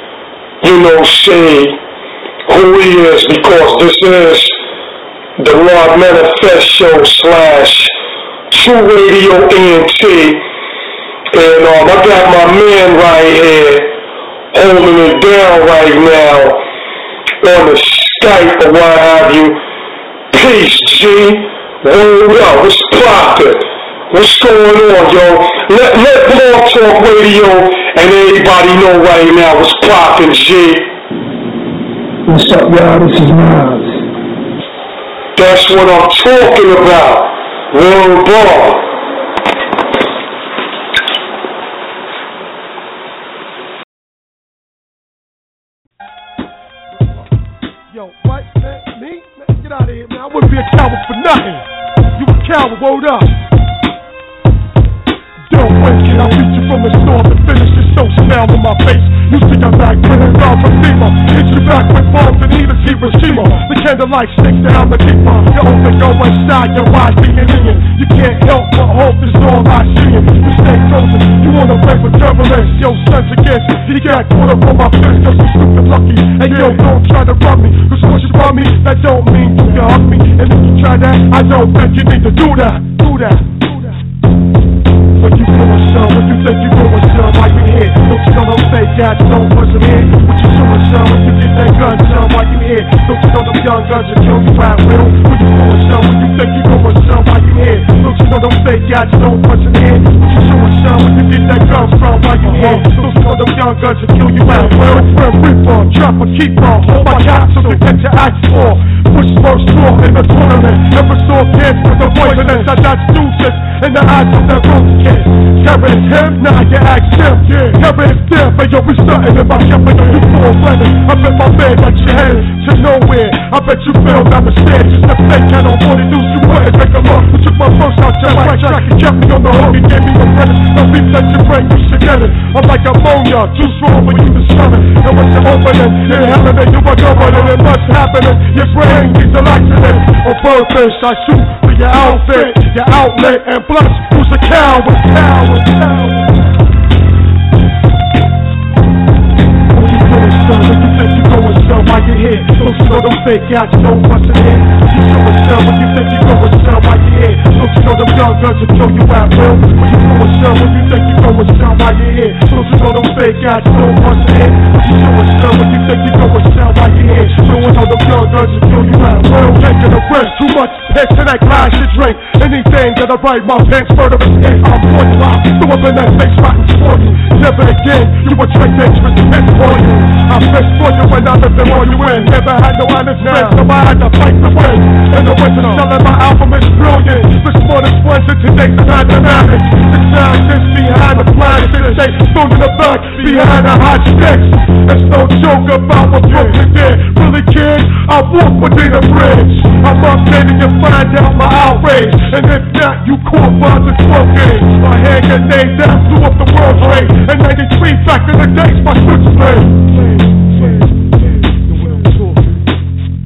say who he is, because this is the Lord Manifest Show / True Radio ENT. And I got my man right here holding it down right now on the Skype or what have you. Peace, G. Word up. What's poppin'? What's going on, yo? Let Blog Talk Radio and everybody know right now what's poppin', G. What's up, y'all? This is Miles. That's what I'm talking about. Word ball. Yo, what? Me? Man, get out of here, man. I wouldn't be a coward for nothing. You a coward, word up. Don't wait, kid. I'll beat you from the storm and finish this so smell on my face. You think I'm back with it, I'll Fatima. Hit you back with bombs and even Hiroshima. The candlelight sticks down the keeper. You only go inside your eyes being in. You can't help but hope is all I see. You stay frozen. You wanna play with turbulence. Yo, sense against. He got caught up on my fist cause you stupid lucky. And yo, don't try to run me. Cause once you run me, that don't mean you can hug me. And if you try that, I don't think you need to do that. What you doing, son? What you think you doing, son? Why you here? Don't you know them fake guys don't push them in? What you doing, son? When you get that gun, son? Why you here? Don't you know them young guns will kill you at will? What you doing, son? What you think you doing, son? Why you here? Don't you know them fake guys don't push them in? What you doing, son? When you get that gun from? Why you here? Don't you know them young guns will kill you at will? Where Reaper, drop a keeper, hold my capsule to get your axe for. Push first floor in the tournament. Never saw kids with the poisonous. I got deuces in the eyes of that roach kid. Carry him, now you ask him. Carry his them, but yo, we starting in my ship. You full weather, I'm in my bed like your head to nowhere. I bet you feel I'm a stand. Just a fake kind of 42, you wouldn't take a look. You took my first out your right track and kept me on the hook. You gave me a credit, no beef that you bring, you should get it. I'm like ammonia, too strong for you to shove it. And when you're opening, you're having it, you are going and it must happen. Your brain needs a accident. On purpose, I shoot for your outfit, your outlet, and plus, who's a coward? What you doing, son? What you think you going, son? Why you here? Don't you know them fake guys don't bust it in? What you doing, son? What you think you going, son? Why you here? Don't you know them young guns will kill you at will? What you doing, son? What you think you going, son? Why you here? Don't you know them fake guys don't bust it in? What you doing, son? What you think you going, son? Why you here? Don't you know them young guns will kill you at will? Taking a breath, too much piss in that glass you drink. Anything that I write my pants murderous hit, I'm going to rock. Throw up in that face rotten for you. Never again, you a trick dangerous hit for you. I fist for you when I lived in all you in. Never had no honest friends, so I had to fight to win. And the winter selling my album is brilliant. This more than spreads in today's dynamics. The scientists behind the planet, they stood in the back behind the hot sticks. It's no joke about what Brooklyn did. Really, kid, I walk within a bridge. I'm updating to find out my outrage. And if not, you caught by the smoking. My hand grenade down, blew up the world trade. And 93 back in the days, my switchblade.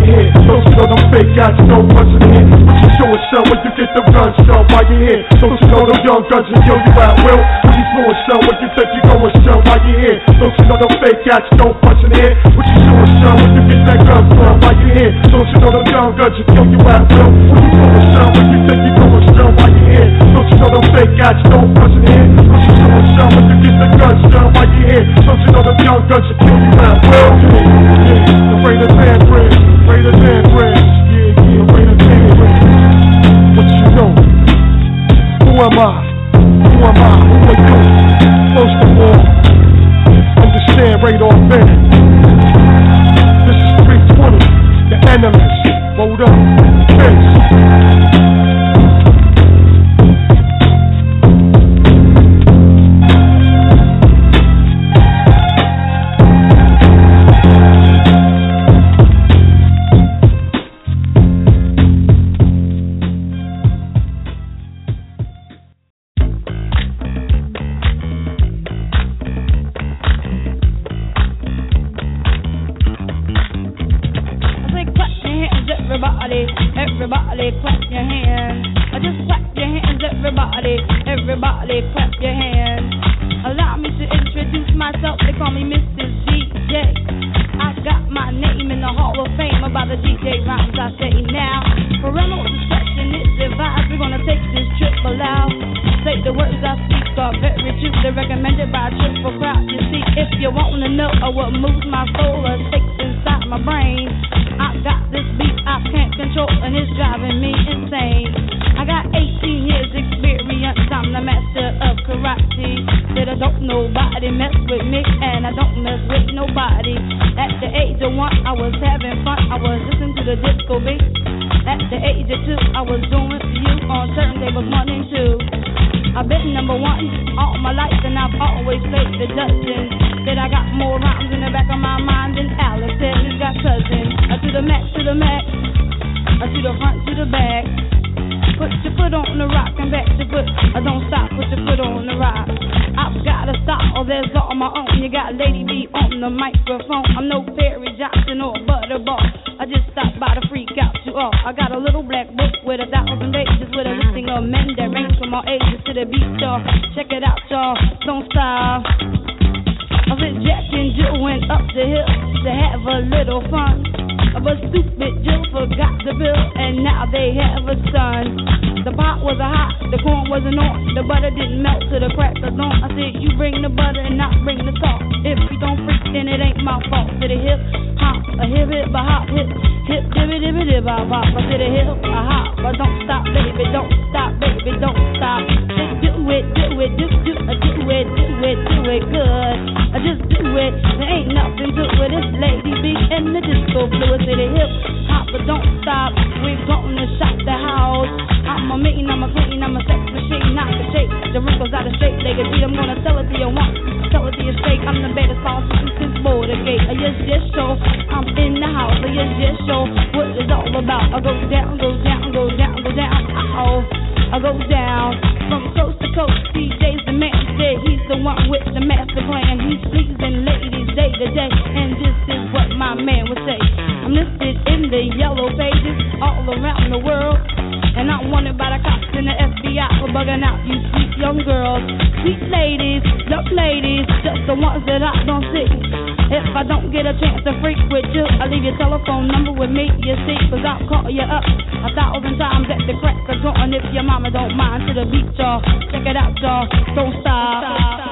here? Don't you know them fake guys, you know what's in here? What you showing, son, when you get the guns, son, while you here? Don't you know them young guns will kill you at will? What you doing, son, when you think you going, son, while you here? Don't you know them fake guys, you know what's in here? What you showing, son, when you get that gun, son, while you here? Don't you know them young guns will kill you at will? What you doing, son, when you think you going, son, while you here? Don't you know them fake guys, you know what's in here? What you showing, son, when you get the gun, son, while you here? Don't you know them young guns will kill you at will? The rain of man bridge, rain of man bridge, the rain of man bridge. What you know? Who am I? Who am I? Who are you? First of all, understand radar man. This is 320, the enemies. Hold up, face. Everybody clap your hands. Just clap your hands, everybody clap your hands. Allow me to introduce myself, they call me Mrs. DJ. I got my name in the Hall of Fame about the DJ rhymes I say now. Parental discretion is advised, we're gonna take this trip aloud. Say the words I speak are very true, they're recommended by a triple crowd. You see, if you wanna know what moves my soul or takes inside my brain, I got this beat I can't control and it's driving me insane. I got 18 years experience, I'm the master of karate. That I don't nobody mess with me and I don't mess with nobody. At the age of 1 I was having fun, I was listening to the disco beat. At the age of 2 I was doing you on turntables 1 and 2. I've been number 1 all my life and I've always played the Dutchman. That I got more rhymes in the back of my mind than Alice said he's got cousins. To the max, to the max, to the front, to the back. Put your foot on the rock and back your foot. Don't stop, put your foot on the rock. I've gotta stop, or there's all my own. You got Lady B on the microphone. I'm no Perry Johnson or Butterball. I just stopped by to freak out you all. I got a little black book with 1,000 pages with a listing of men that range from all ages to the beat, y'all. Check it out, y'all. Don't stop. I was jacking Jill went up the hill to have a little fun. But stupid Jill forgot the bill, and now they have a son. The pot was hot, the corn wasn't on, the butter didn't melt to the crack of dawn. I said, you bring the butter and not bring the salt. If you don't freak, then it ain't my fault. To the hip, hop, a hip, a hop, hip, dibby, dibby, dibby, bop, bop. I said a hip, a hop, but don't stop, baby, don't stop, baby, don't stop. Just do it, do it, do it good. Just do it, there ain't nothing to it. It's Lady B and the disco blue. To the hip, hop, but don't stop. We're gonna shop the house. I'm a mean, I'm a queen, I'm a sex machine, not the shape. The wrinkles out of shape, nigga. I'm gonna tell it to you once, tell it to you straight. I'm the baddest boss since Bordergate. Yes, show. I'm in the house. Yes, show. What it's all about. I go down, go down, go down, go down. I go down from coast to coast. DJ's the man. He's the one with the master plan. He's pleasing ladies day to day, and this is what my man would say. I'm listed in the yellow pages all around the world, and I'm wanted by the cops and the FBI for bugging out you sweet young girls. Sweet ladies, young ladies, just the ones that I don't see. If I don't get a chance to freak with you, I'll leave your telephone number with me, you see, cause I'll call you up 1,000 times at the crack of dawn if your mama don't mind. To the beat, y'all, check it out, y'all, don't stop.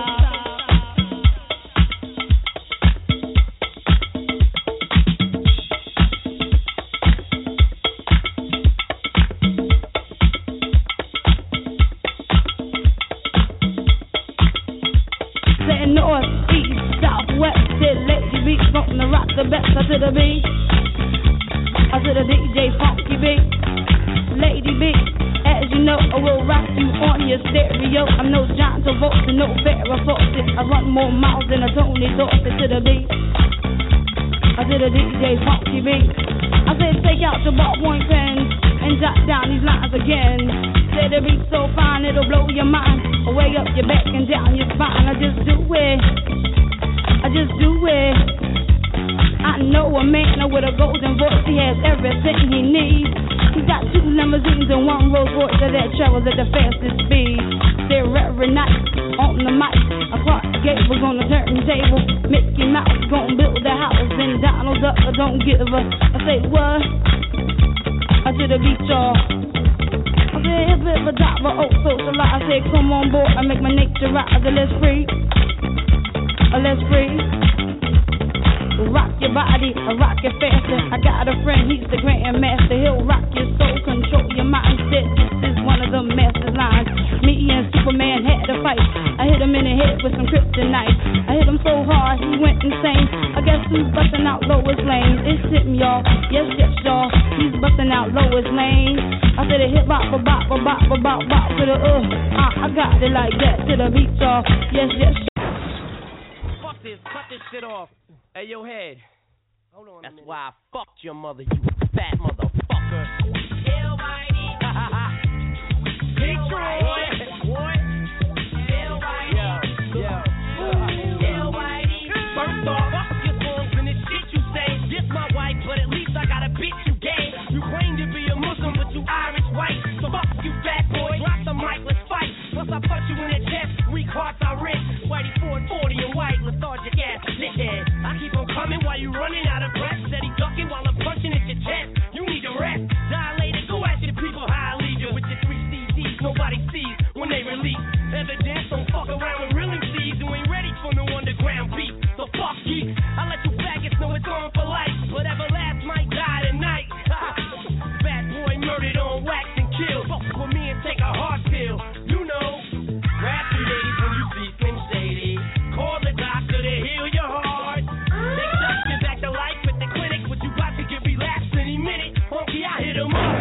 Saying north, east, southwest, said Lady B, gonna rock the best. I to the beat, I to the DJ Funky B, Lady B. As you know, I will rock you on your stereo. I'm no John Travolta, no Farrah Fawcett. I run more miles than a Tony Dorsett. To the beat, I to the DJ Funky B. I said take out your ballpoint pen and jot down these lines again. Said the beat so fine it'll blow your mind, way up your back and down your spine. I just do it, I just do it. I know a man with a golden voice, he has everything he needs. He's got 2 limousines and 1 Rolls Royce that travels at the fastest speed. They're every night on the mic, across Gables on the turntable. Mickey Mouse gon' build a house and Donald Duck don't give a. I say what? I to the beach, y'all. I said if it was diver, oh socialize. I said come on board, I make my nature rise. Let's free, let's free. Rock your body, rock it faster. I got a friend, he's the grandmaster. He'll rock your soul, control your mindset. This is one of the master lines. Me and Superman had a fight. I hit him in the head with some kryptonite. I hit him so hard, he went insane. I guess who's busting out Lois Lane? It's him, y'all. Yes, yes, y'all. He's busting out Lois Lane. I said a hip hop, bop, bop, bop, bop, bop to the I got it like that to the beat, y'all. Yes, yes. Fuck this, cut this shit off. Hey, yo, head. Hold on. That's why I fucked your mother, you fat motherfucker. Hell, Whitey. Detroit. What? Hell, Whitey. Yeah. Hell, Whitey. First off, fuck your songs and this shit you say. This my wife, but at least I got a bitch you gay. You claim to be a Muslim, but you Irish white. So fuck you, fat boy. Drop the mic, let's fight. Plus I punch you in the chest. Weak hearts are rich. Whitey 440 and white, lethargic ass dickhead. I keep on coming while you running out of breath. Steady ducking while I'm punching at your chest. You need to rest. Dilated, go ask your people how I lead you with your 3 CDs. Nobody sees when they release. Evidence, don't fuck around with real MCs who ain't ready for no underground beat. So fuck geeks. I let you faggots know it's on for life. Whatever last might die tonight. Fat boy murdered on wax and killed. Fuck with me and take a hard pill. You know. Grab 3 days when you see Slim Shady. Call the doctor to heal your heart. They shot you back to life at the clinic, but you about to get relapsed any minute. Honky, I hit him up.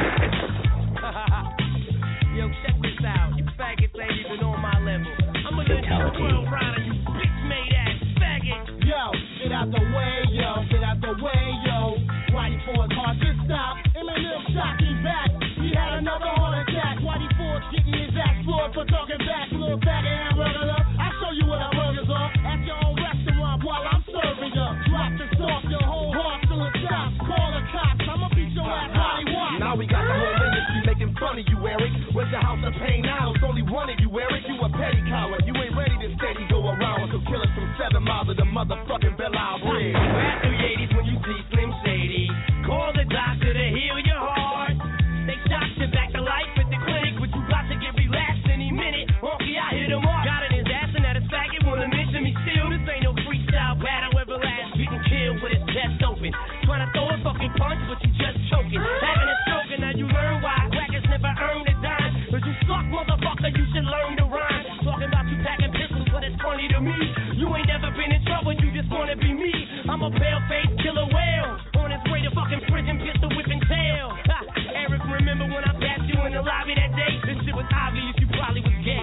Yo, check this out. You faggots ain't even on my level. I'm a little world rider, you bitch-made ass faggot. Yo, get out the way, yo. Get out the way, yo. Whitey Ford's hard to stop. Eminem shot, he back. He had another heart attack. Whitey Ford's getting his ass floored for talking back. Little faggot hamburger up. I'll show you what our burgers are. At your own restaurant while I'm serving you. Drop the sauce, your whole heart till it stops. Call the cops, I'ma beat your ass body watch. Now we got the whole industry making fun of you, Eric. Where's the house of pain now? It's only one of you, Eric. You a petty coward. You ain't ready to steady go around with some killers from 7 miles of the motherfucking Belle Isle Bridge. Grab 380s when you see Slim Shady. Call the doctor to heal your heart. They shot you back to life at the clinic, but you about to get relapsed any minute. Honky, I hit him up. Got in his ass and that his faggot wanna mention me still. This ain't no freestyle battle, everlast getting killed with his chest open. Trying to throw a fucking punch, but you just choking. Having a stroke and now you learn why crackers never earned a dime. Cause you suck, motherfucker, you should learn to rhyme. Talking about you packing pistols, but it's funny to me. You ain't never been in trouble, you just wanna be me. I'm a pale-faced killer whale. On his way to fucking prison, pistol whipping tail. Eric, remember when I passed you in the lobby that day? This shit was obvious, you probably was gay.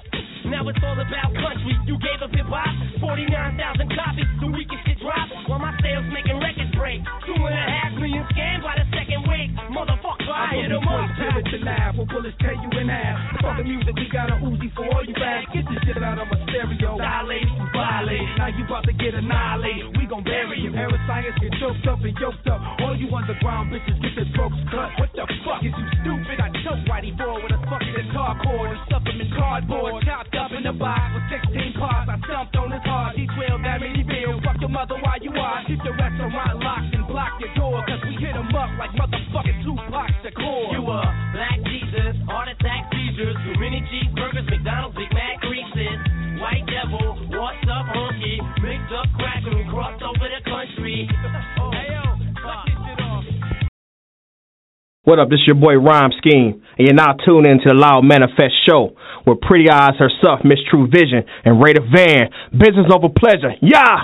Now it's all about country. You gave up hip-hop, 49,000 copies, the weakest shit dropped. While my sales making records break. 2.5 million scanned by the second week. Motherfucker, I hit them up. Pivot to laugh, when bullets tear you in half. Fucking music, we got a Uzi for all you back. Get this shit out of my stereo. Dilated, you violated. Now you about to get annihilated. We gon' bury you. Air science get choked up and yoked up. All you underground bitches get their throats cut. What the fuck is you stupid? I choked Whitey Ford with a fucking guitar cord. Stuff him in cardboard. Chopped up in the box with 16 parts. I stumped on his heart. He 12 that made he bill. Fuck your mother while you are. Keep the restaurant locked and block your door. Cause we hit him up like motherfucking Tupac Shakur. You a black Jesus, heart attack seizures. Too many cheeseburgers, McDonald's, Big Mac greases. White devil, what's up, honky? Mixed up cracker and crossed over the country. Hey yo, cut this shit off. What up, this your boy Rhyme Scheme, and you're now tuned in to the Loud Manifest Show with Pretty Eyes herself, Miss True Vision, and Raider Van. Business over pleasure, yeah!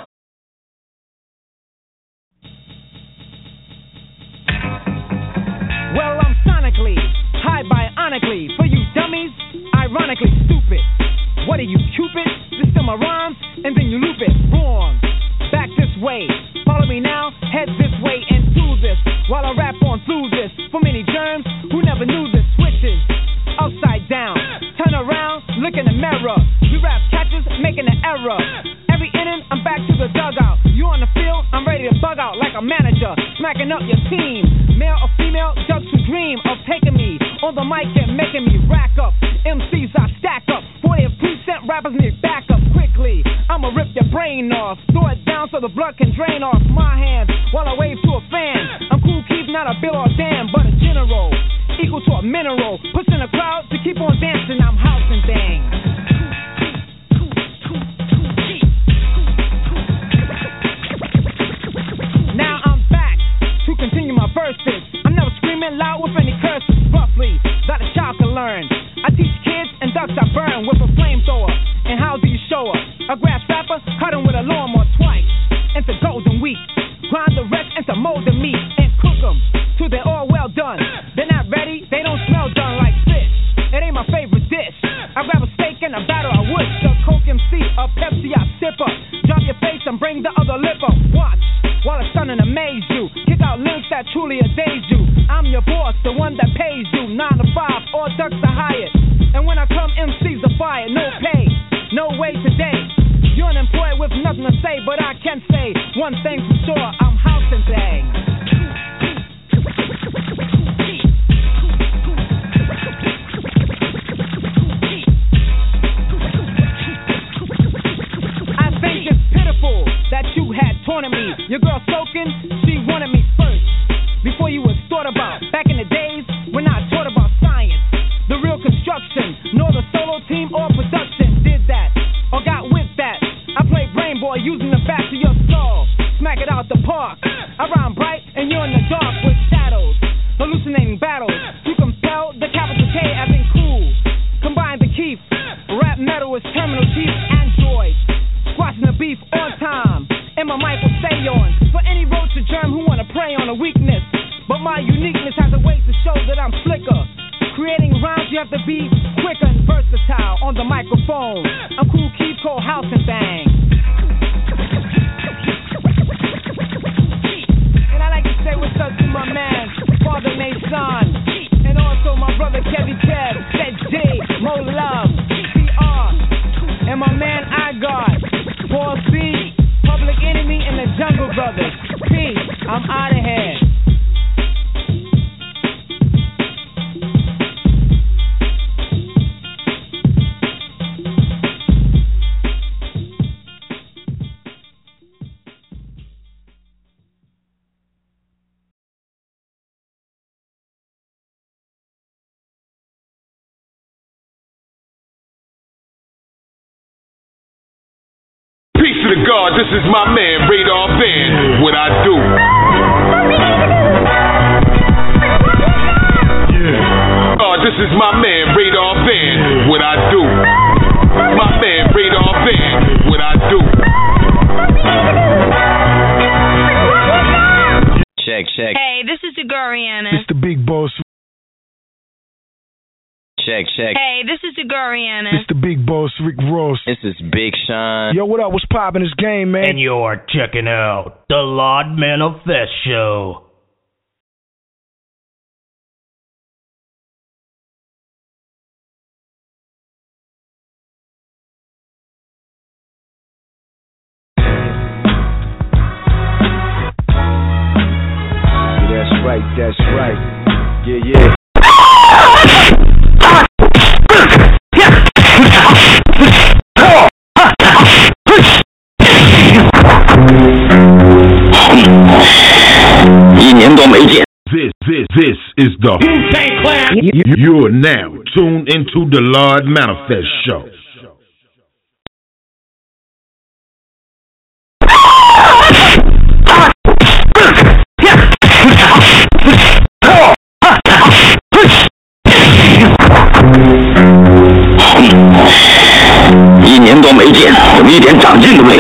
Well, I'm sonically, high bionically, for you dummies, ironically stupid. What are you, Cupid? You steal my rhymes, and then you loop it. Wrong. Back this way. Follow me now, head this way and do this. While I rap on through this. For many germs who never knew this. Switches, upside down. Turn around, look in the mirror. We rap catches, making an error. Every inning, I'm back to the dugout. You on the field, I'm ready to bug out. taking me on the mic and making me rack up. MCs I stack up. 40 preset rappers need backup quickly. I'ma rip your brain off, throw it down so the blood can drain off my hands while I wave to a fan. I'm Cool Keith, not a Bill or Dan, but a general, equal to a mineral. Pushing the crowd to keep on dancing. I'm house and bang. Now I'm back to continue my verses. I'm never screaming loud with any curses. Roughly, that a child can learn. I teach kids and ducks I burn with a flamethrower. And how do you show up? A grass rapper, cut him with a lawnmower twice. Into golden wheat. Grind the rest into molten meat. And cook them till they're all well done. They're not ready, they don't smell done like fish. It ain't my favorite dish. I grab a steak and a batter I would. The Coke MC, a Pepsi I sip up. Drop your face and bring the other lip up. Watch while I stun and amaze you. Kick out lyrics that truly amaze you. I'm your boss, the one that pays you. 9 to 5, all ducks are hired. And when I come, MCs are fired. No pay, no way today. You're unemployed with nothing to say, but I can say one thing for sure, I'm house and bang. I think it's pitiful that you had taunted me. Your girl soaking, she wanted me first. Before you was thought about. Back in the days when I taught about science, the real construction, nor the solo team or production did that or got with that. I play Brain Boy using the back of your skull. Smack it out the park. I rhyme bright and you're in the dark with shadows. Hallucinating battles. You compel the capital K as in cool. Combine the Keith. Rap metal is terminal chief android. Squashing the beef on time. And my mic will stay on. For any roach or germ who wanna prey on a weakness. But my uniqueness has a way to show that I'm slicker. Creating rhymes, you have to be quicker and versatile on the microphone. I'm Cool Keith, cold house and bang. And I like to say what's up to my man, Father Mason. And also my brother Kevy Kev, said J, Mo Love, CR. And my man I got, Paul C, Public Enemy, and the Jungle Brothers. Peace, I'm out of here. Peace to the God, this is my man, Radar Van. What I do. God, this is my man, Radar Van. What I do. My man, Radar Van. What I do. Check. Hey, this is your girl Rihanna. It's the big boss. Check. Hey, this is your girl Rihanna. It's the big boss, Rick Ross. This is Big Sean. Yo, what up? What's poppin' this game, man? And you're checking out the Lord Manifest Show. That's right. Yeah. This is the Wu-Tang Clan. You're now tuned into the Lord Manifest Show. 一年多没见，怎么一点长进都没有？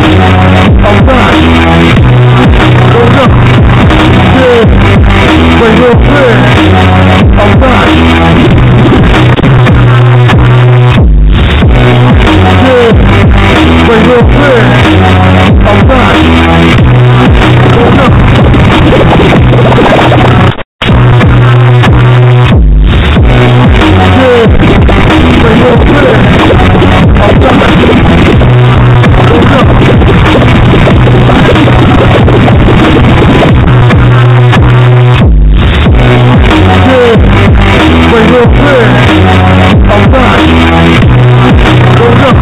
I'm not. Hold up. Yeah. Wait real clear. I'm not. Yeah. Wait real clear. I'm not. Hold up. Yeah. Wait real clear. I'm not. Hold up. Wait real clear, I'm not. Hold up.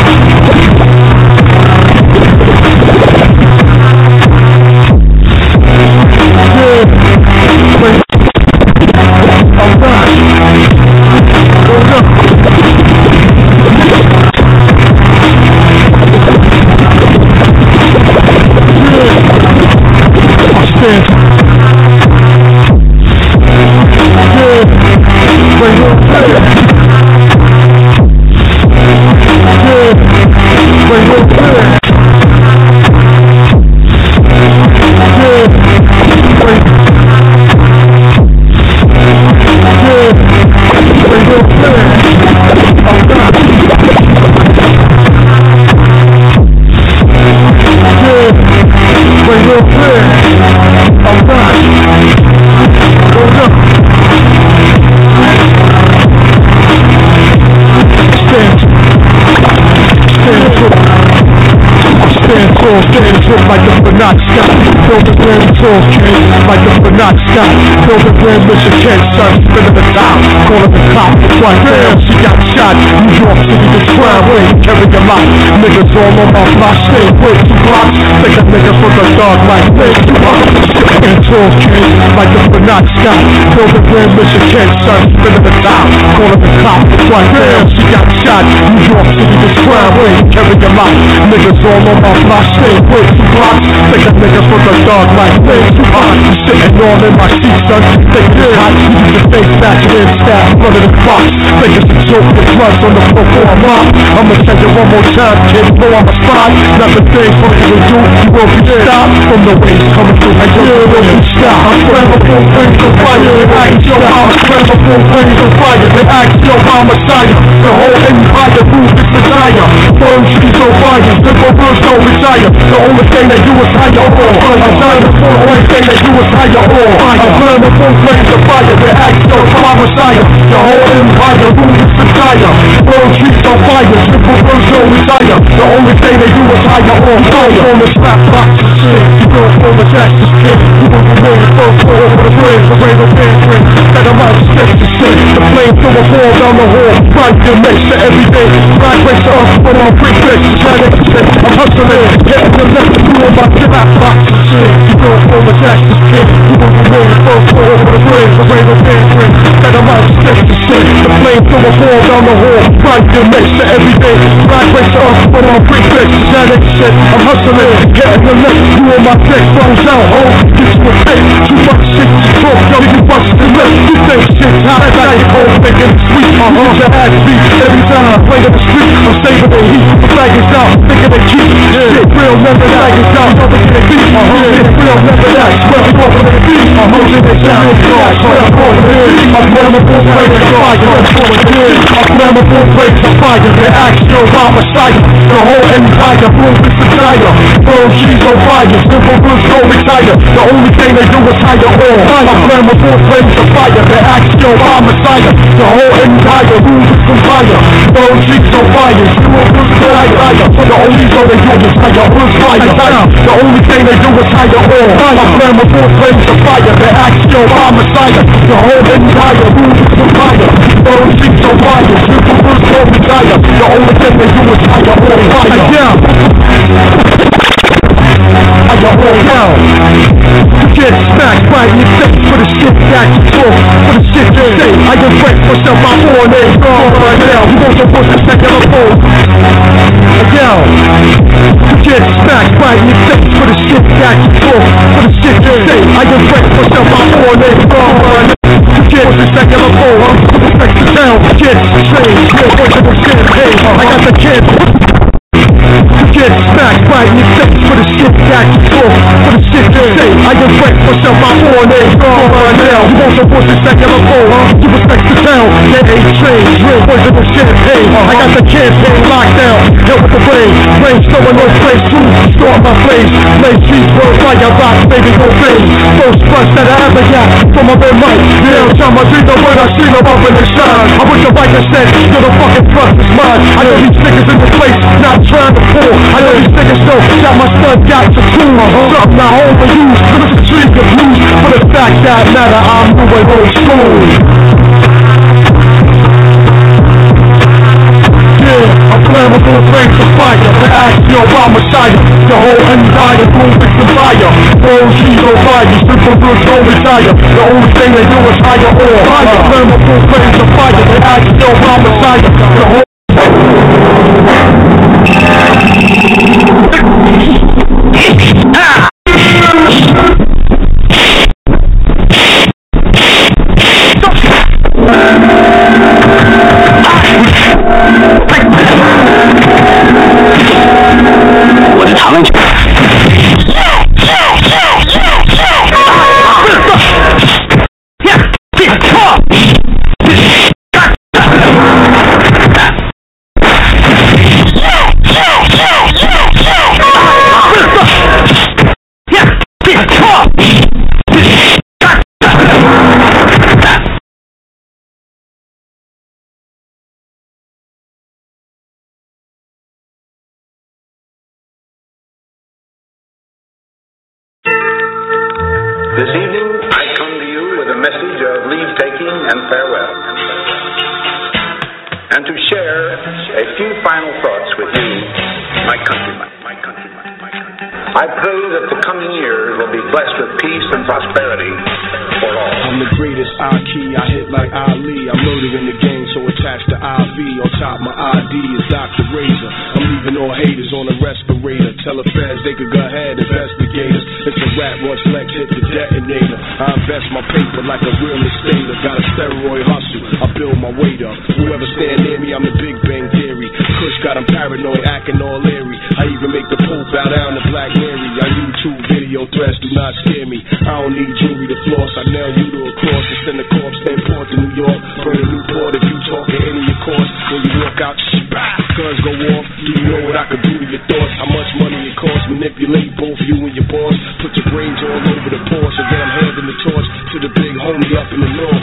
Yeah, wait. I'm not. Hold up. Yeah, I stand. Wait real clear. Yeah, wait real clear. Yeah, wait. Yeah, wait real clear. I'm not. Yeah, wait real clear. I'm not. Hold up. Stand tall like a Bernard Scott. Build a grand tall king like a Bernard Scott. Build a grand mission can't son, spinning the top. Call it the cop, one damn, she got shot. New York City, the crime wave, carry a lot. Niggas all on my block, stay away from blocks. Take a nigga from the dark like way too hot. Stand tall king like a Bernard Scott. Build a grand mission can't son, spinning the top. Call it the cop, one damn, she got shot. New York City, the crime wave, carry a lot. Niggas all on my block, stay away from blocks. Take a nigga from the dark like way too hot. Sitting all in my seat, son. Think it's hot. Use the face saturated staff, blood in the box. Think it's a joke with bloods on the floor for a mob. I'ma tell you one more time, kid. Blow on my spot. Not the thing for you to do. You won't be stopped from the waves coming through. And you won't be stopped. I'm flammable, flames on fire. They ask yo, I'm flammable, flames on fire. They ask yo, I'm Messiah. The whole empire rules this desire. Burn trees on fire. Simple words don't retire. The only thing they do is hire on. I'm dying for the only thing they do is hire on. I'm flammable, flames on fire. They ask yo, I'm Messiah. The whole empire rules this desire. Burn trees on fire. Simple words don't retire. The only thing they do is hire on. Fire on this rap box of shit. You don't know the Jackson's kid. You won't be waiting for over the bridge. The rain of handprint. That I'm out of state to shit. The flame through a wall down the hall. Right your makes to every day. Right race to us, but I'm free bitch. Trying to shit. I'm hustling. Getting the left to do on my rap box of shit. You don't know the Jackson's kid. You won't be waiting for over the bridge. The rain of handprint. That I'm out of state to shit. The flame through a wall down the hall. Right your makes to every day. Right race to us, but I'm free bitch. Trying to shit. I'm hustling. Getting the left to do on my dick. Throws out home. Gets with tape. Too much shit to talk. Yo, you bust the left. You think shit's hot. I got your whole thinking sweet. My heart your ass beat. Every time I play in the street, I'm saving the heat. The flag is out. Thinking they keep. Shit real, never flag is out. Never get a beat. Shit real, never that. Swear I'm over the beat. I'm holding it down. Swear I'm over the beat. I'm flammable, flames of fire. I'm flammable, flames of fire. They ask yo, I'm Messiah. The whole empire rules this desire. Burn trees on fire. Simple words don't retire. The only thing they do is hire on. I'm flammable, flames of fire. They ask yo, I'm Messiah. The whole empire rules this empire. Burn trees on fire. Simple words don't retire. The only thing they do is hire on. The only thing they do is hire on. I'm flammable, flames of fire. They ask yo, I'm Messiah. The whole empire rules this empire. Burn trees on fire. Simple words don't retire. The only thing they do is hire on. I got rolled down. You get smacked right in your face for the shit that you talk, for the shit you say. I can break myself my four names gone right now. You want your push the second of four. Yo, you get smacked right in your face for the shit that you talk, for the shit you say. I can break myself my four names gone right now. You get the second of four. Respect the town, kids, strange, real voice of champagne. I got the kids. You get smacked right in your face for the shit that you talk, for the shit you say. I get wrecked for some my own name, right now. You want some bullshit secular phone, huh? You respect the town, they ain't trained. Real poison with champagne. I got the campaign locked down. Hell with the rain, rain snowing no place too. Store my place, lay streets world fire rock, baby no fame. First brush that I ever got from my bed mic. Yeah, time I see the word I see them up in the shine. I wish the mic said, you're the fucking trust is mine. I know these niggas in the place, not trying to pull. I know these niggas know that my son got to cool. Something I overuse, cause it's a dream of blues. For the fact that matter, I'm moving old school. I'm flammable flames of fire. The axial bomb Messiah. The whole empire, boom, fix the fire. World zero fire, simple goods don't retire. The only thing they do is higher ore. Flammable flames of fire. The axial bomb Messiah. The whole This evening, I come to you with a message of leave-taking and farewell, and to share a few final thoughts with you, my countrymen. I pray that the coming years will be blessed with peace and prosperity for all. I'm the greatest I-Key, I hit like Ali. I'm loaded in the game, so attached to IV. On top my ID is Dr. Razor. I'm leaving all haters on a respirator. Tell the feds they could go ahead, investigate us. It's a rap, once Lex hit the detonator. I invest my paper like a real estater. Got a steroid hustle, I build my weight up. Whoever stand near me, I'm the Big Bang Theory. Kush got him paranoid, acting all leery. I even make the Pope bow down to Black Mary. I YouTube video threats do not scare me. I don't need jewelry to floss. I nail you to a cross and send a corpse then port to New York. Bring a Newport if you talk at any of your course. When you walk out, guns go off. Do you know what I could do to your thoughts? How much money it costs? Manipulate both you and your boss. Put your brains all over the Porsche. And then I'm handing the torch to the big homie up in the north.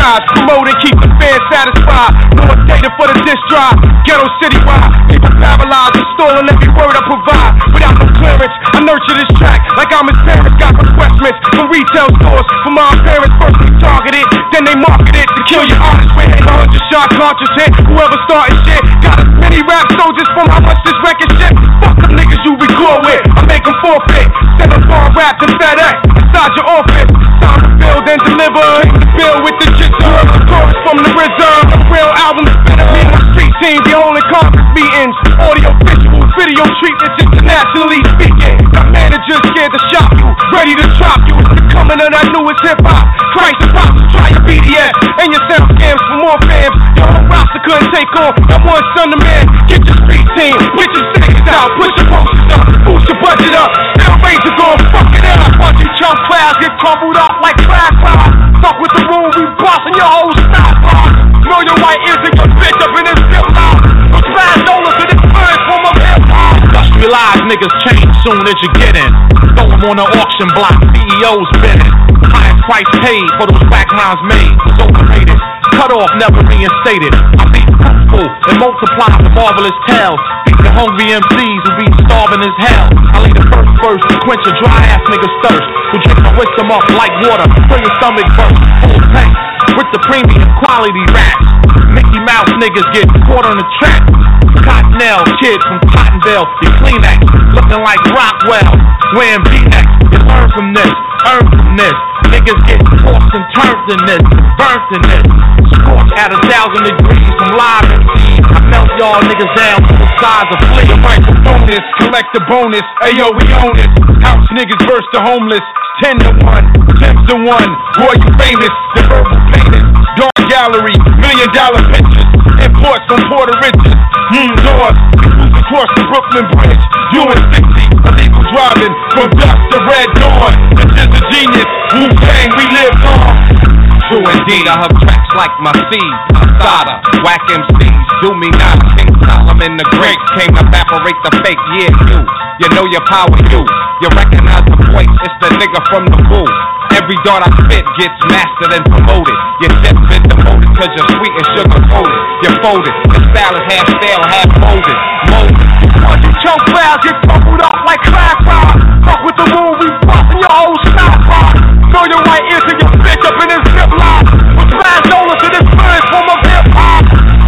guys. Promote and keep the fans satisfied. More data for the disc drive. Ghetto citywide. People paralyzed and stolen every word I provide. Without no clearance, I nurture this track like I'm his parents. Got requestments from retail stores. For my parents personally targeted. Then they market it to kill your artist with 100 shot conscious hit. Whoever started shit. Got as many rap soldiers from how much this record shit. Fuck them niggas you record with. I make them forfeit. Send them bar rap to FedEx. Inside your office. Time to build and deliver. The bill with the shit done. Chorus from the reserve. A real album spinner. Me and my street team be holding conference meetings. Audio, visual, video treatments internationally speaking. Got managers scared to shop you. Ready to chop you. It's the coming of that newest hip hop. Christ and Pops, try your BDS. And your sound scams for more fans. Your whole roster couldn't take on that one son of man. Get your street team. Get your stickers out. Push your posters up. Boost your budget up. Still Ranger gon' fuck it up. Watch you chump clouds get crumbled up like crack rock. Fuck with the room, we bossing your whole stop box. Know your white ears and your bitch up in this zip lock. From $5 to this first form of hip hop. Industrialized niggas change soon as you get in. Throw them on the auction block, CEOs bidding. Highest price paid for those whack rhymes made. Was overrated, cut off, never reinstated. I be fruitful and multiply the marvelous tales. Beat the hungry MCs who be starving as hell. I lay the first verse to quench a dry ass nigga's thirst. Who drink my wisdom up like water, fill your stomach burst. Full tank with the premium quality raps. Mickey Mouse niggas get caught on the track. Cottonelle kid from Cottonville, you Kleenex, looking like Rockwell, wearing V-necks. You learn from this, earn from this. Niggas get forced and turned in this, burnt in this. Scorched at 1,000 degrees from live MCs. I melt y'all niggas down to the size of flea. The microphone is, collect the bonus. Ayo, we own it. House niggas versus the homeless. 10 to 1, 10 to 1. Boy, you famous. The verbal painters. Dark gallery, $1 million pictures. Imports from Puerto Riches. Doors. We cruise across the Brooklyn Bridge. Doing 60. Illegal driving from dusk to red dawn. This is a genius. Wu-Tang, we live on. True indeed, I hug tracks like my seed. Sada, whack MCs, do me not. King Solomon the Great came to evaporate the fake. Yeah, you know your power, you recognize the voice. It's the nigga from the booth. Every dart I spit gets mastered and promoted. Your shit's been demoted cause you're sweet and sugar coated. You're folded, the style is half stale, half molded. Watch you chunk clouds get crumpled up like crack rock. Fuck with the room, we bustin' your whole stop rock. Throw your right ear to your bitch up in this zip lock. With $5 to this first form of hip hop.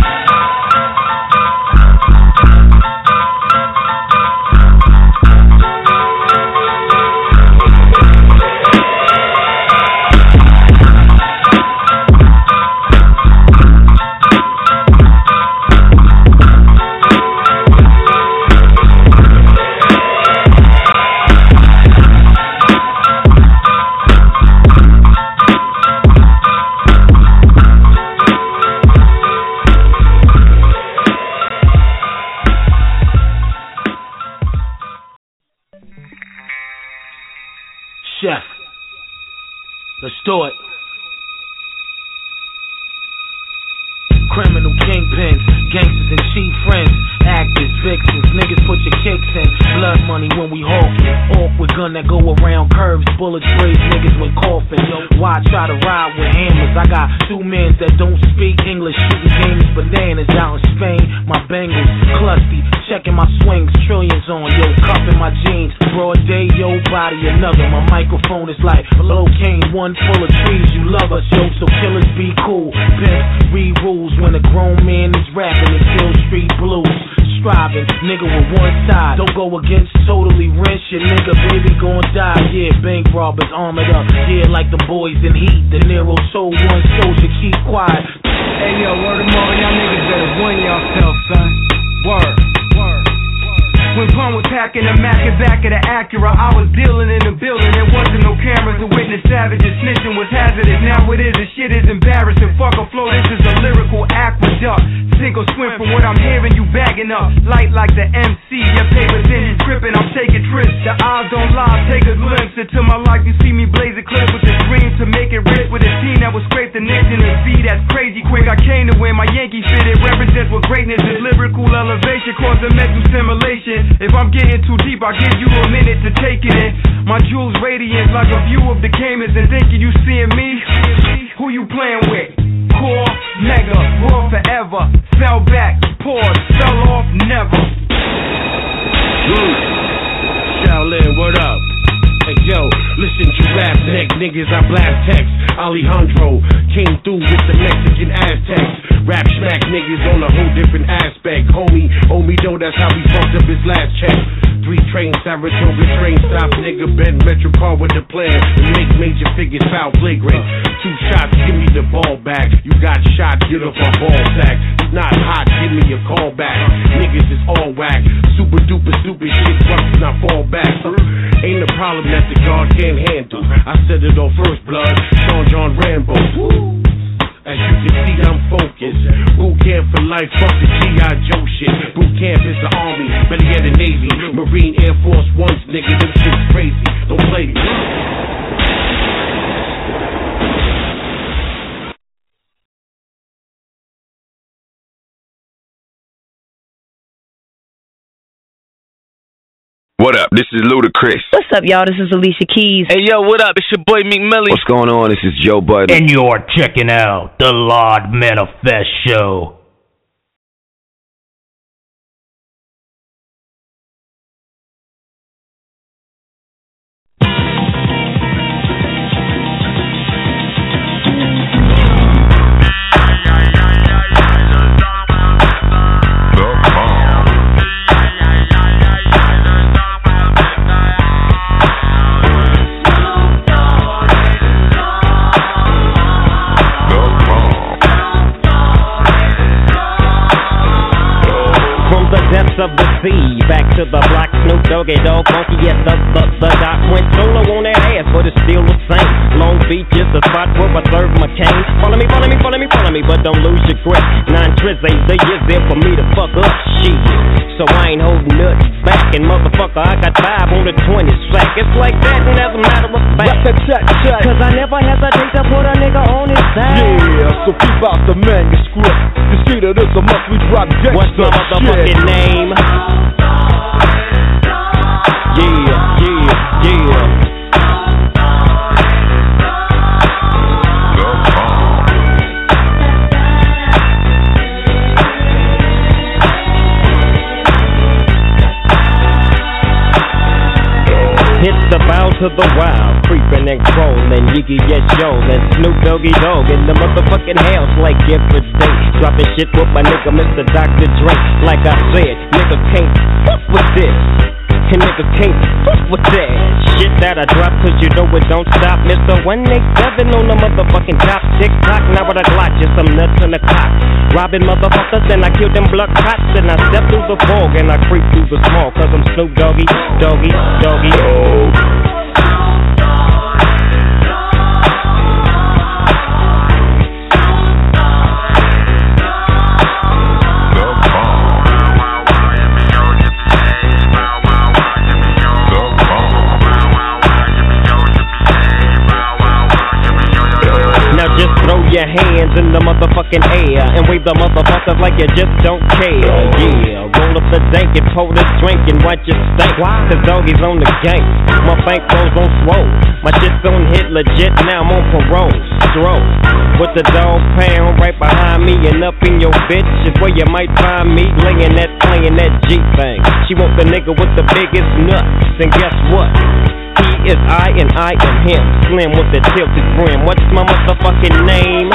Chef, let's do it. Criminal kingpins, gangsters and cheap friends, actors, vixens, niggas put your kicks in. Blood money when we hawk it. Awkward gun that go around curves, bullets graze niggas when coughing. Why try to ride with hammers? I got 2 men that don't speak English, shooting games, bananas out in Spain. My bangles, clusty, checking my swings, trillions on, yo, cuffing my jeans. Broad day, yo, body another. My microphone is like Cane, one full of trees. You love us, yo, so killers be cool. Pimps, read rules when a grown man is rapping and kill street blues. Striving, nigga with one side. Don't go against totally rinse your nigga, baby gon' die. Yeah, bank robbers armored up. Yeah, like the boys in Heat. De Niro sold one soldier, keep quiet. Hey yo, word of mother, y'all niggas better win yourself, son. Word. When Pun was packing the Mac and back of the Acura, I was dealing in the building. There wasn't no cameras to witness savages. Snitching was hazardous. Now it is. The shit is embarrassing. Fuck a flow. This is a lyrical aqueduct. Sink or swim from what I'm hearing. You bagging up. Light like the MC. Your paper thin is tripping. I'm taking trips. The eyes don't lie. Take a glimpse into my life. You see me blaze a clip with the dream to make it rich with a team that will scrape the Knicks in the V. That's crazy quick. I came to win. My Yankee fit. It represents what greatness is. Lyrical elevation cause a mental simulation. If I'm getting too deep, I'll give you a minute to take it in. My jewels radiant like a view of the Caymans. And thinking you seeing me? Who you playing with? mega, raw forever. Fell back, paused, fell off, never. Shaolin, what up? Hey yo, listen, you laugh neck niggas, I blast text. Alejandro came through with the Mexican Aztecs. Rap smack niggas on a whole different aspect. Homie, owe me though, that's how we fucked up his last check. 3 trains, Saratoga train stop, nigga, bend Metro car with the plan. And make major figures foul flagrant. 2 shots, give me the ball back. You got shot, get off my ball sack. It's not hot, give me a call back. Niggas is all whack. Super duper stupid shit, fuck, not fall back. Ain't a problem that the guard can't handle. I said it on First Blood, Sean John Rambo. As you can see, I'm focused. Boot camp for life, fuck the G.I. Joe shit. Boot camp is the Army, better yet the Navy. Marine Air Force Ones, nigga, them shit's crazy. Don't play me. What up? This is Ludacris. What's up, y'all? This is Alicia Keys. Hey, yo, what up? It's your boy Meek Millie. What's going on? This is Joe Budden. And you're checking out the Lord Manifest Show. Of the sea, back to the block, Snoop Doggy Dogg, funky, yes, the doc went solo on that ass, but it's still the same. Long Beach is the spot where I serve my cane. Follow me, but don't lose your grip. 9 trips ain't the years there for me to fuck up shit. So I ain't holding nothing back, and motherfucker, I got 5 on the 20 sack. It's like that, and as a matter of fact, cause I never hesitate to put a nigga on his side. Yeah, so keep out the manuscript. You see that it's a must we drop gangsta. What's my motherfucking name? Yeah. Hits the bow to the wild, creeping and crawling, Yiggy yes yo, and Snoop Doggy Dogg in the motherfucking house like every day. Dropping shit with my nigga Mr. Dr. Dre. Like I said, nigga can't fuck with this, and nigga can't fuck with that. Shit that I drop cause you know it don't stop. Mr. 187 on the motherfucking top. Tick-tock, now with a Glock, just some nuts in the cock. Robbing motherfuckers and I kill them blood cops. And I step through the fog and I creep through the small. Cause I'm Snoop Doggy, Doggy, Doggy. Just throw your hands in the motherfucking air and wave the motherfuckers like you just don't care. Yeah, roll up the dank and pour this drink and watch it stink. Cause doggies on the gang, my bankroll's on swole. My shit's on hit legit, now I'm on parole. Stroll with the dog pound right behind me and up in your bitch is where you might find me laying that, playing that G thing. She want the nigga with the biggest nuts, and guess what? He is I and I am him. Slim with the tilted brim. What's my motherfucking name?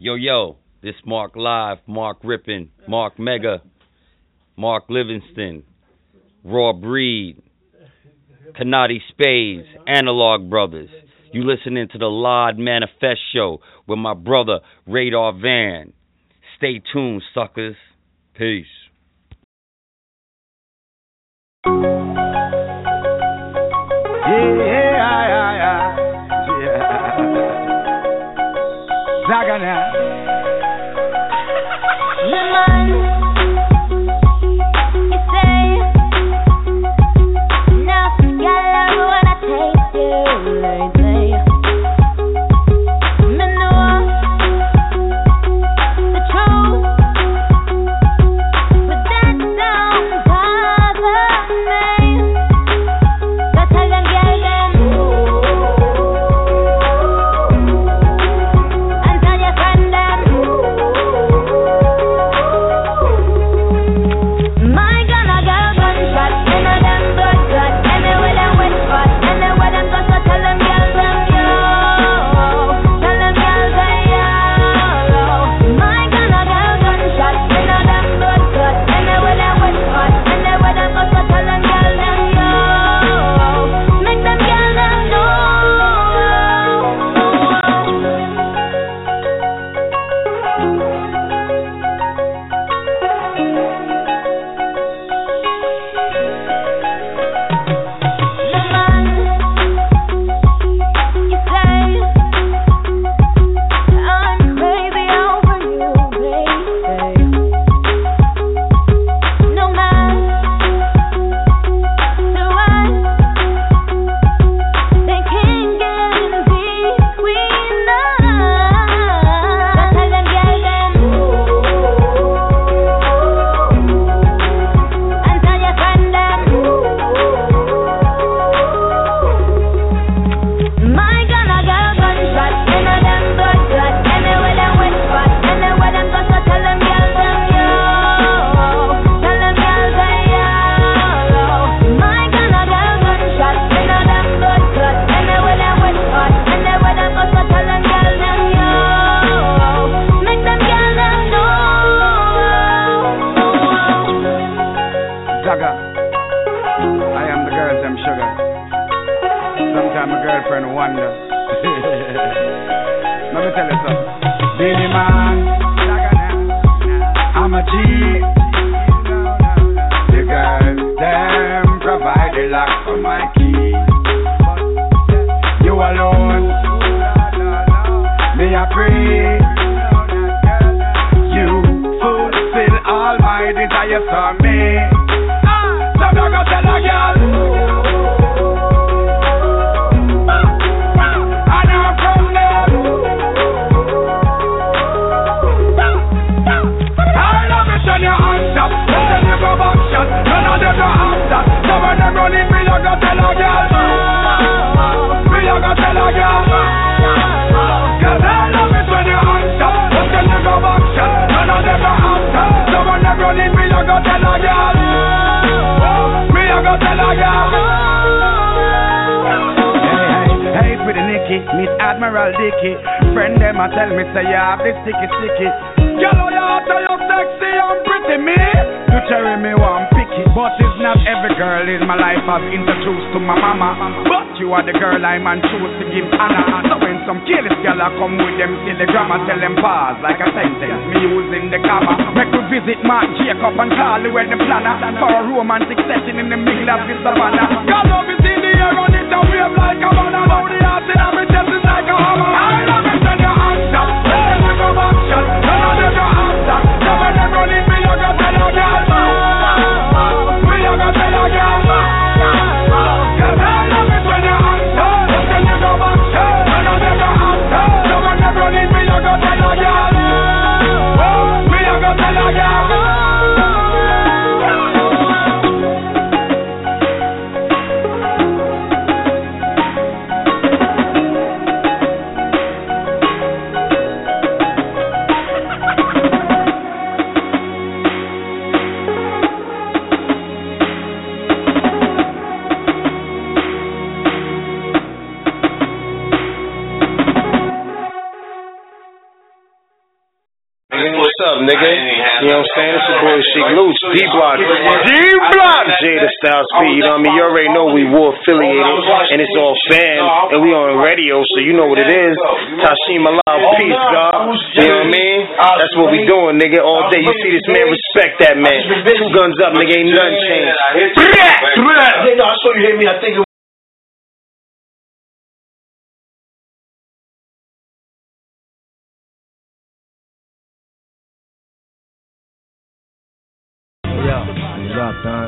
Yo, this Mark Live, Mark Rippin, Mark Mega, Mark Livingston, Raw Breed, Kanati Spades, Analog Brothers. You listening to the Lord Manifest Show with my brother Radar Van. Stay tuned, suckers. Peace. Zagana. up, nigga? You know what I'm saying? It's your boy Sheek Louch, D-Block, Jada Styles P. You know what I mean? You already know we war affiliated, and it's all fan, and we on radio, so you know what it is. Tashim Allah, peace, God. You know what I mean? That's what we doing, nigga, all day. You see this man, respect that man. 2 guns up, nigga, ain't nothing changed. I saw you hit me, I think it up, son.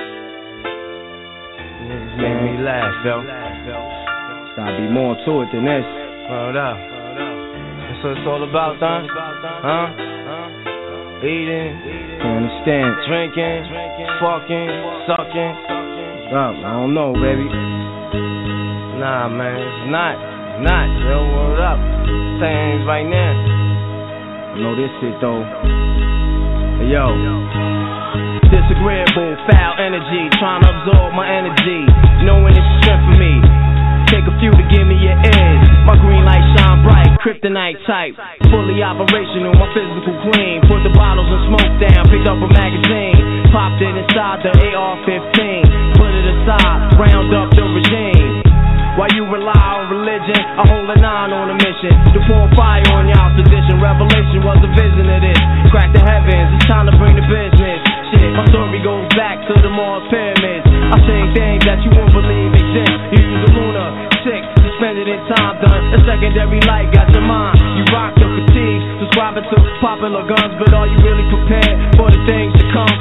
Niggas make me laugh, yo. Gotta be more to it than this. Word up. That's what it's all about, son. Huh? Eating, understand, drinking, fucking, sucking. Up, I don't know, baby. Nah, man, it's not. Yo, word up. Things right now. I know this shit, though. Hey, yo. Disagreeable, foul energy, trying to absorb my energy, knowing it's strength for me. Take a few to give me your edge. My green light shine bright, kryptonite type, fully operational, my physical clean. Put the bottles and smoke down, picked up a magazine, popped it inside the AR-15, put it aside, round up the regime. While you rely on religion, I hold a 9 on a mission to pour fire on y'all's position. Revelation was a vision of this. Crack the heavens, it's time to bring the business. Shit, my story goes back to the Mars pyramids. I sing things that you won't believe exist. You use a lunar 6, suspended in time, done. A secondary light got your mind. You rock the fatigue, subscribing to popular guns, but are you really prepared for the things to come?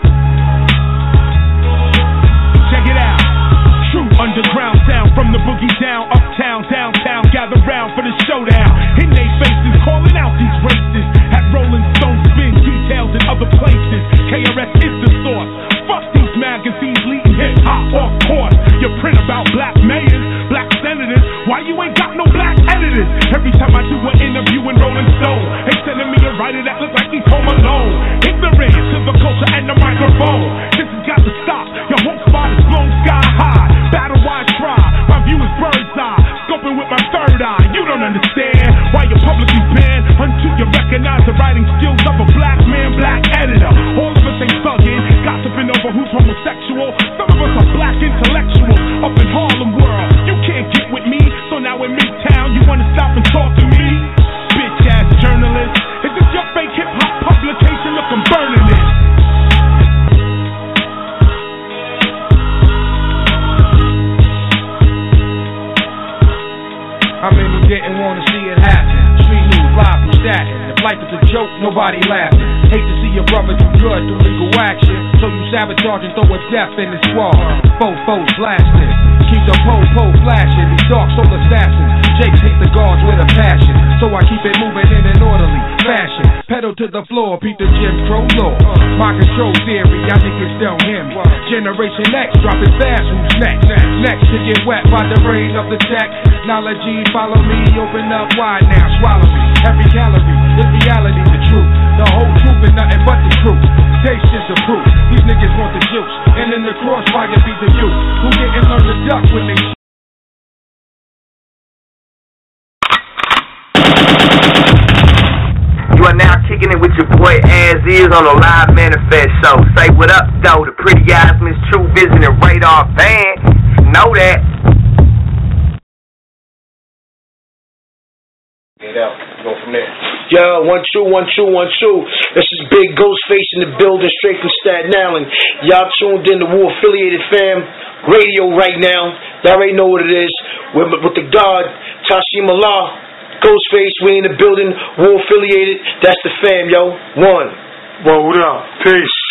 Check it out. True underground sound from the boogie down, uptown, downtown, gather round for the showdown. In they faces, calling out these races. At Rolling Stone spin details in other places. KRS is the source. Fuck these magazines leading hip hop off course. You print about black mayors, black senators. Why you ain't got no black editors? Every time I do an interview in Rolling Stone, they sending me a writer that looks like he's home alone. Ignorant to the culture and the microphone. This has got to stop. Your whole spot is blown sky high. Battle why try, my view is bird's eye. Scoping with my third eye, you don't understand why you're publicly banned until you recognize the writing skills of a black man, black editor. All of us ain't thugging, gossiping over who's homosexual. Some of us are black intellectuals up in Harlem world. You can't get with me, so now in Midtown you wanna stop and talk to me? Bitch ass journalist, is this your fake hip hop publication? Look, I'm burning it. How many didn't want to see it happen? Street news live from Staten. If life is a joke, nobody laughing. Hate to see your brother do good through legal action, so you sabotage and throw a death in the squad. Fofos blasting, keep the pole flashing. These dark soul assassins, Jakes hit the guards with a passion, so I keep it moving in an orderly fashion. Pedal to the floor, beat the Jim Crow law. My control theory, I think it's don't hear me. Generation X, dropping fast, who's next? Next to get wet by the rain of the technology. Follow me, open up wide now, swallow me. Every calorie is reality, the truth. The whole truth and nothing but the truth. Taste is the proof. These niggas want the juice, and in the crossfire be the youth who didn't learn to duck when they. You are now kicking it with your boy As Is on the Live Manifest Show. Say what up, though. The Pretty Eyes, Miss True Vision, and Radar Fan. Know that. Go from there. Yo, 1 2 1 2 1 2. This is Big Ghostface in the building, straight from Staten Island. Y'all tuned in to War Affiliated Fam Radio right now. Y'all already know what it is. With the God, Tashim Allah, Ghostface, we in the building. War Affiliated. That's the fam, yo. What up? Peace.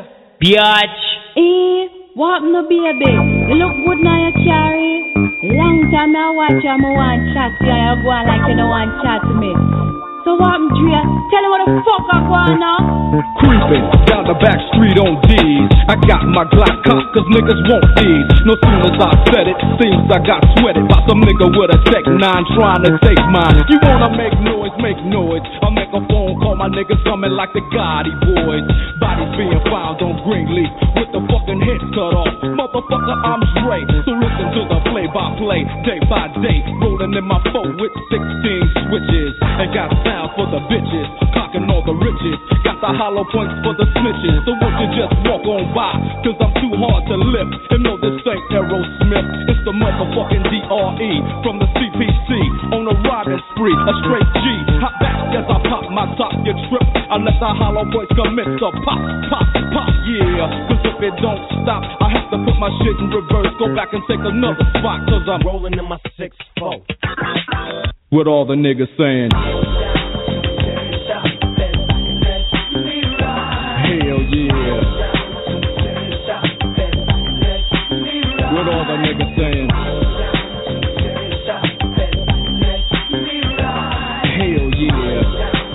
Biatch. What no baby? You look good now you carry. Long time I watch you, I want chat to you, and you go on like you don't want chat to me. So what I'm Dre? Tell me what the fuck I going now. Creeping down the back street on D's. I got my Glock cocked cause niggas won't these. No soon as I said it, seems I got sweated by some nigga with a Tech 9 trying to take mine. You wanna make noise, make noise. I'll make a phone call, my niggas coming like the Gotti boys. Bodies being found on Greenleaf with the fucking head cut off. Motherfucker, I'm straight. So listen to the play-by-play, day by day. Rolling in my phone with 16 switches and got down for the bitches, cocking all the riches. Got the hollow points for the snitches. So won't you just walk on by? Cause I'm too hard to lift. And no, this ain't Aerosmith. It's the motherfucking DRE from the CPC on a riding spree, a straight G. Hop back as I pop my top, you trip. I let the hollow points commence to pop, pop, pop, yeah. Cause if it don't stop, I have to put my shit in reverse. Go back and take another spot. Cause I'm rolling in my 6-4. What all the niggas saying? Hell yeah. What all the niggas saying? Hell yeah.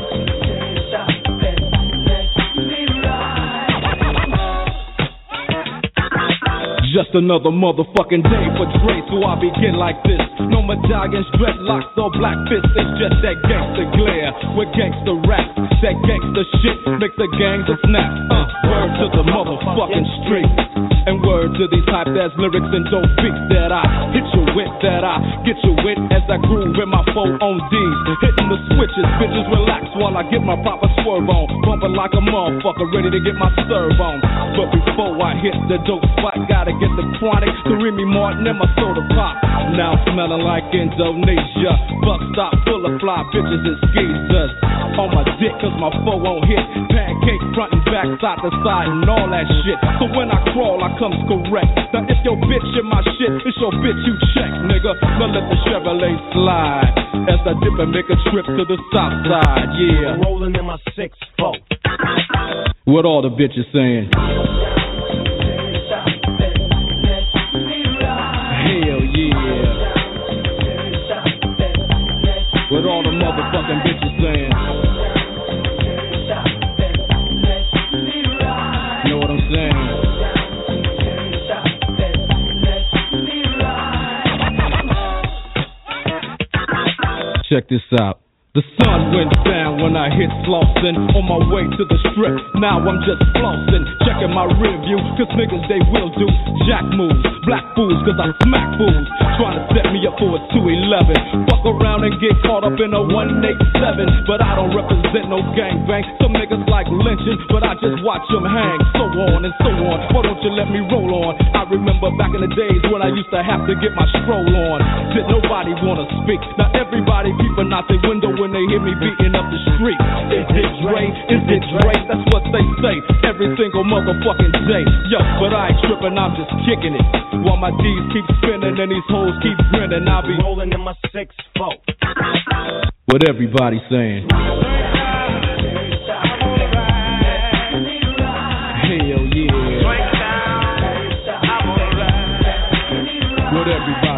Just another motherfucking day for Dre, so I begin like this. No medallions, dreadlocks, or black fists. It's just that gangster glare with gangster raps. That gangster shit makes the gangs a snap. Word to the motherfucking street. And word to these hype ass lyrics and dope beats that I hit you with, that I get you with as I groove with my 4 on D's. Hitting the switches, bitches relax while I get my proper swerve on. Bumping like a motherfucker, ready to get my serve on. But before I hit the dope spot, gotta get the chronic, the Remy Martin and my soda pop. Now smelling like Indonesia. Bus stop full of fly bitches and skeezers. On my dick cause my 4 on hit. Pancake front and back, side to side and all that shit. So when I crawl I comes correct. Now if your bitch in my shit, it's your bitch you check, nigga. Now let the Chevrolet slide as I dip and make a trip to the south side, yeah. Rolling in my 6-4. What all the bitches saying? Hell yeah. What all the motherfucking bitches saying? Know what I'm saying? Check this out. The sun went down when I hit Slauson. On my way to the strip, now I'm just flossing. Checking my rear view, cause niggas they will do jack moves. Black fools, cause I smack fools. Trying to set me up for a 211. Fuck around and get caught up in a 187. But I don't represent no gangbang. Some niggas like lynching, but I just watch them hang. So on and so on. Why don't you let me roll on? I remember back in the days when I used to have to get my stroll on. Did nobody wanna speak? Now everybody peeping out the window when they hear me beating up the street. Is it Dre? Is it Dre? That's what they say every single motherfucking day. Yo, but I ain't tripping, I'm just kicking it. While my D's keep spinning and these hoes keep grinning, I'll be rolling in my 6-4. What everybody saying? Hell yeah. What everybody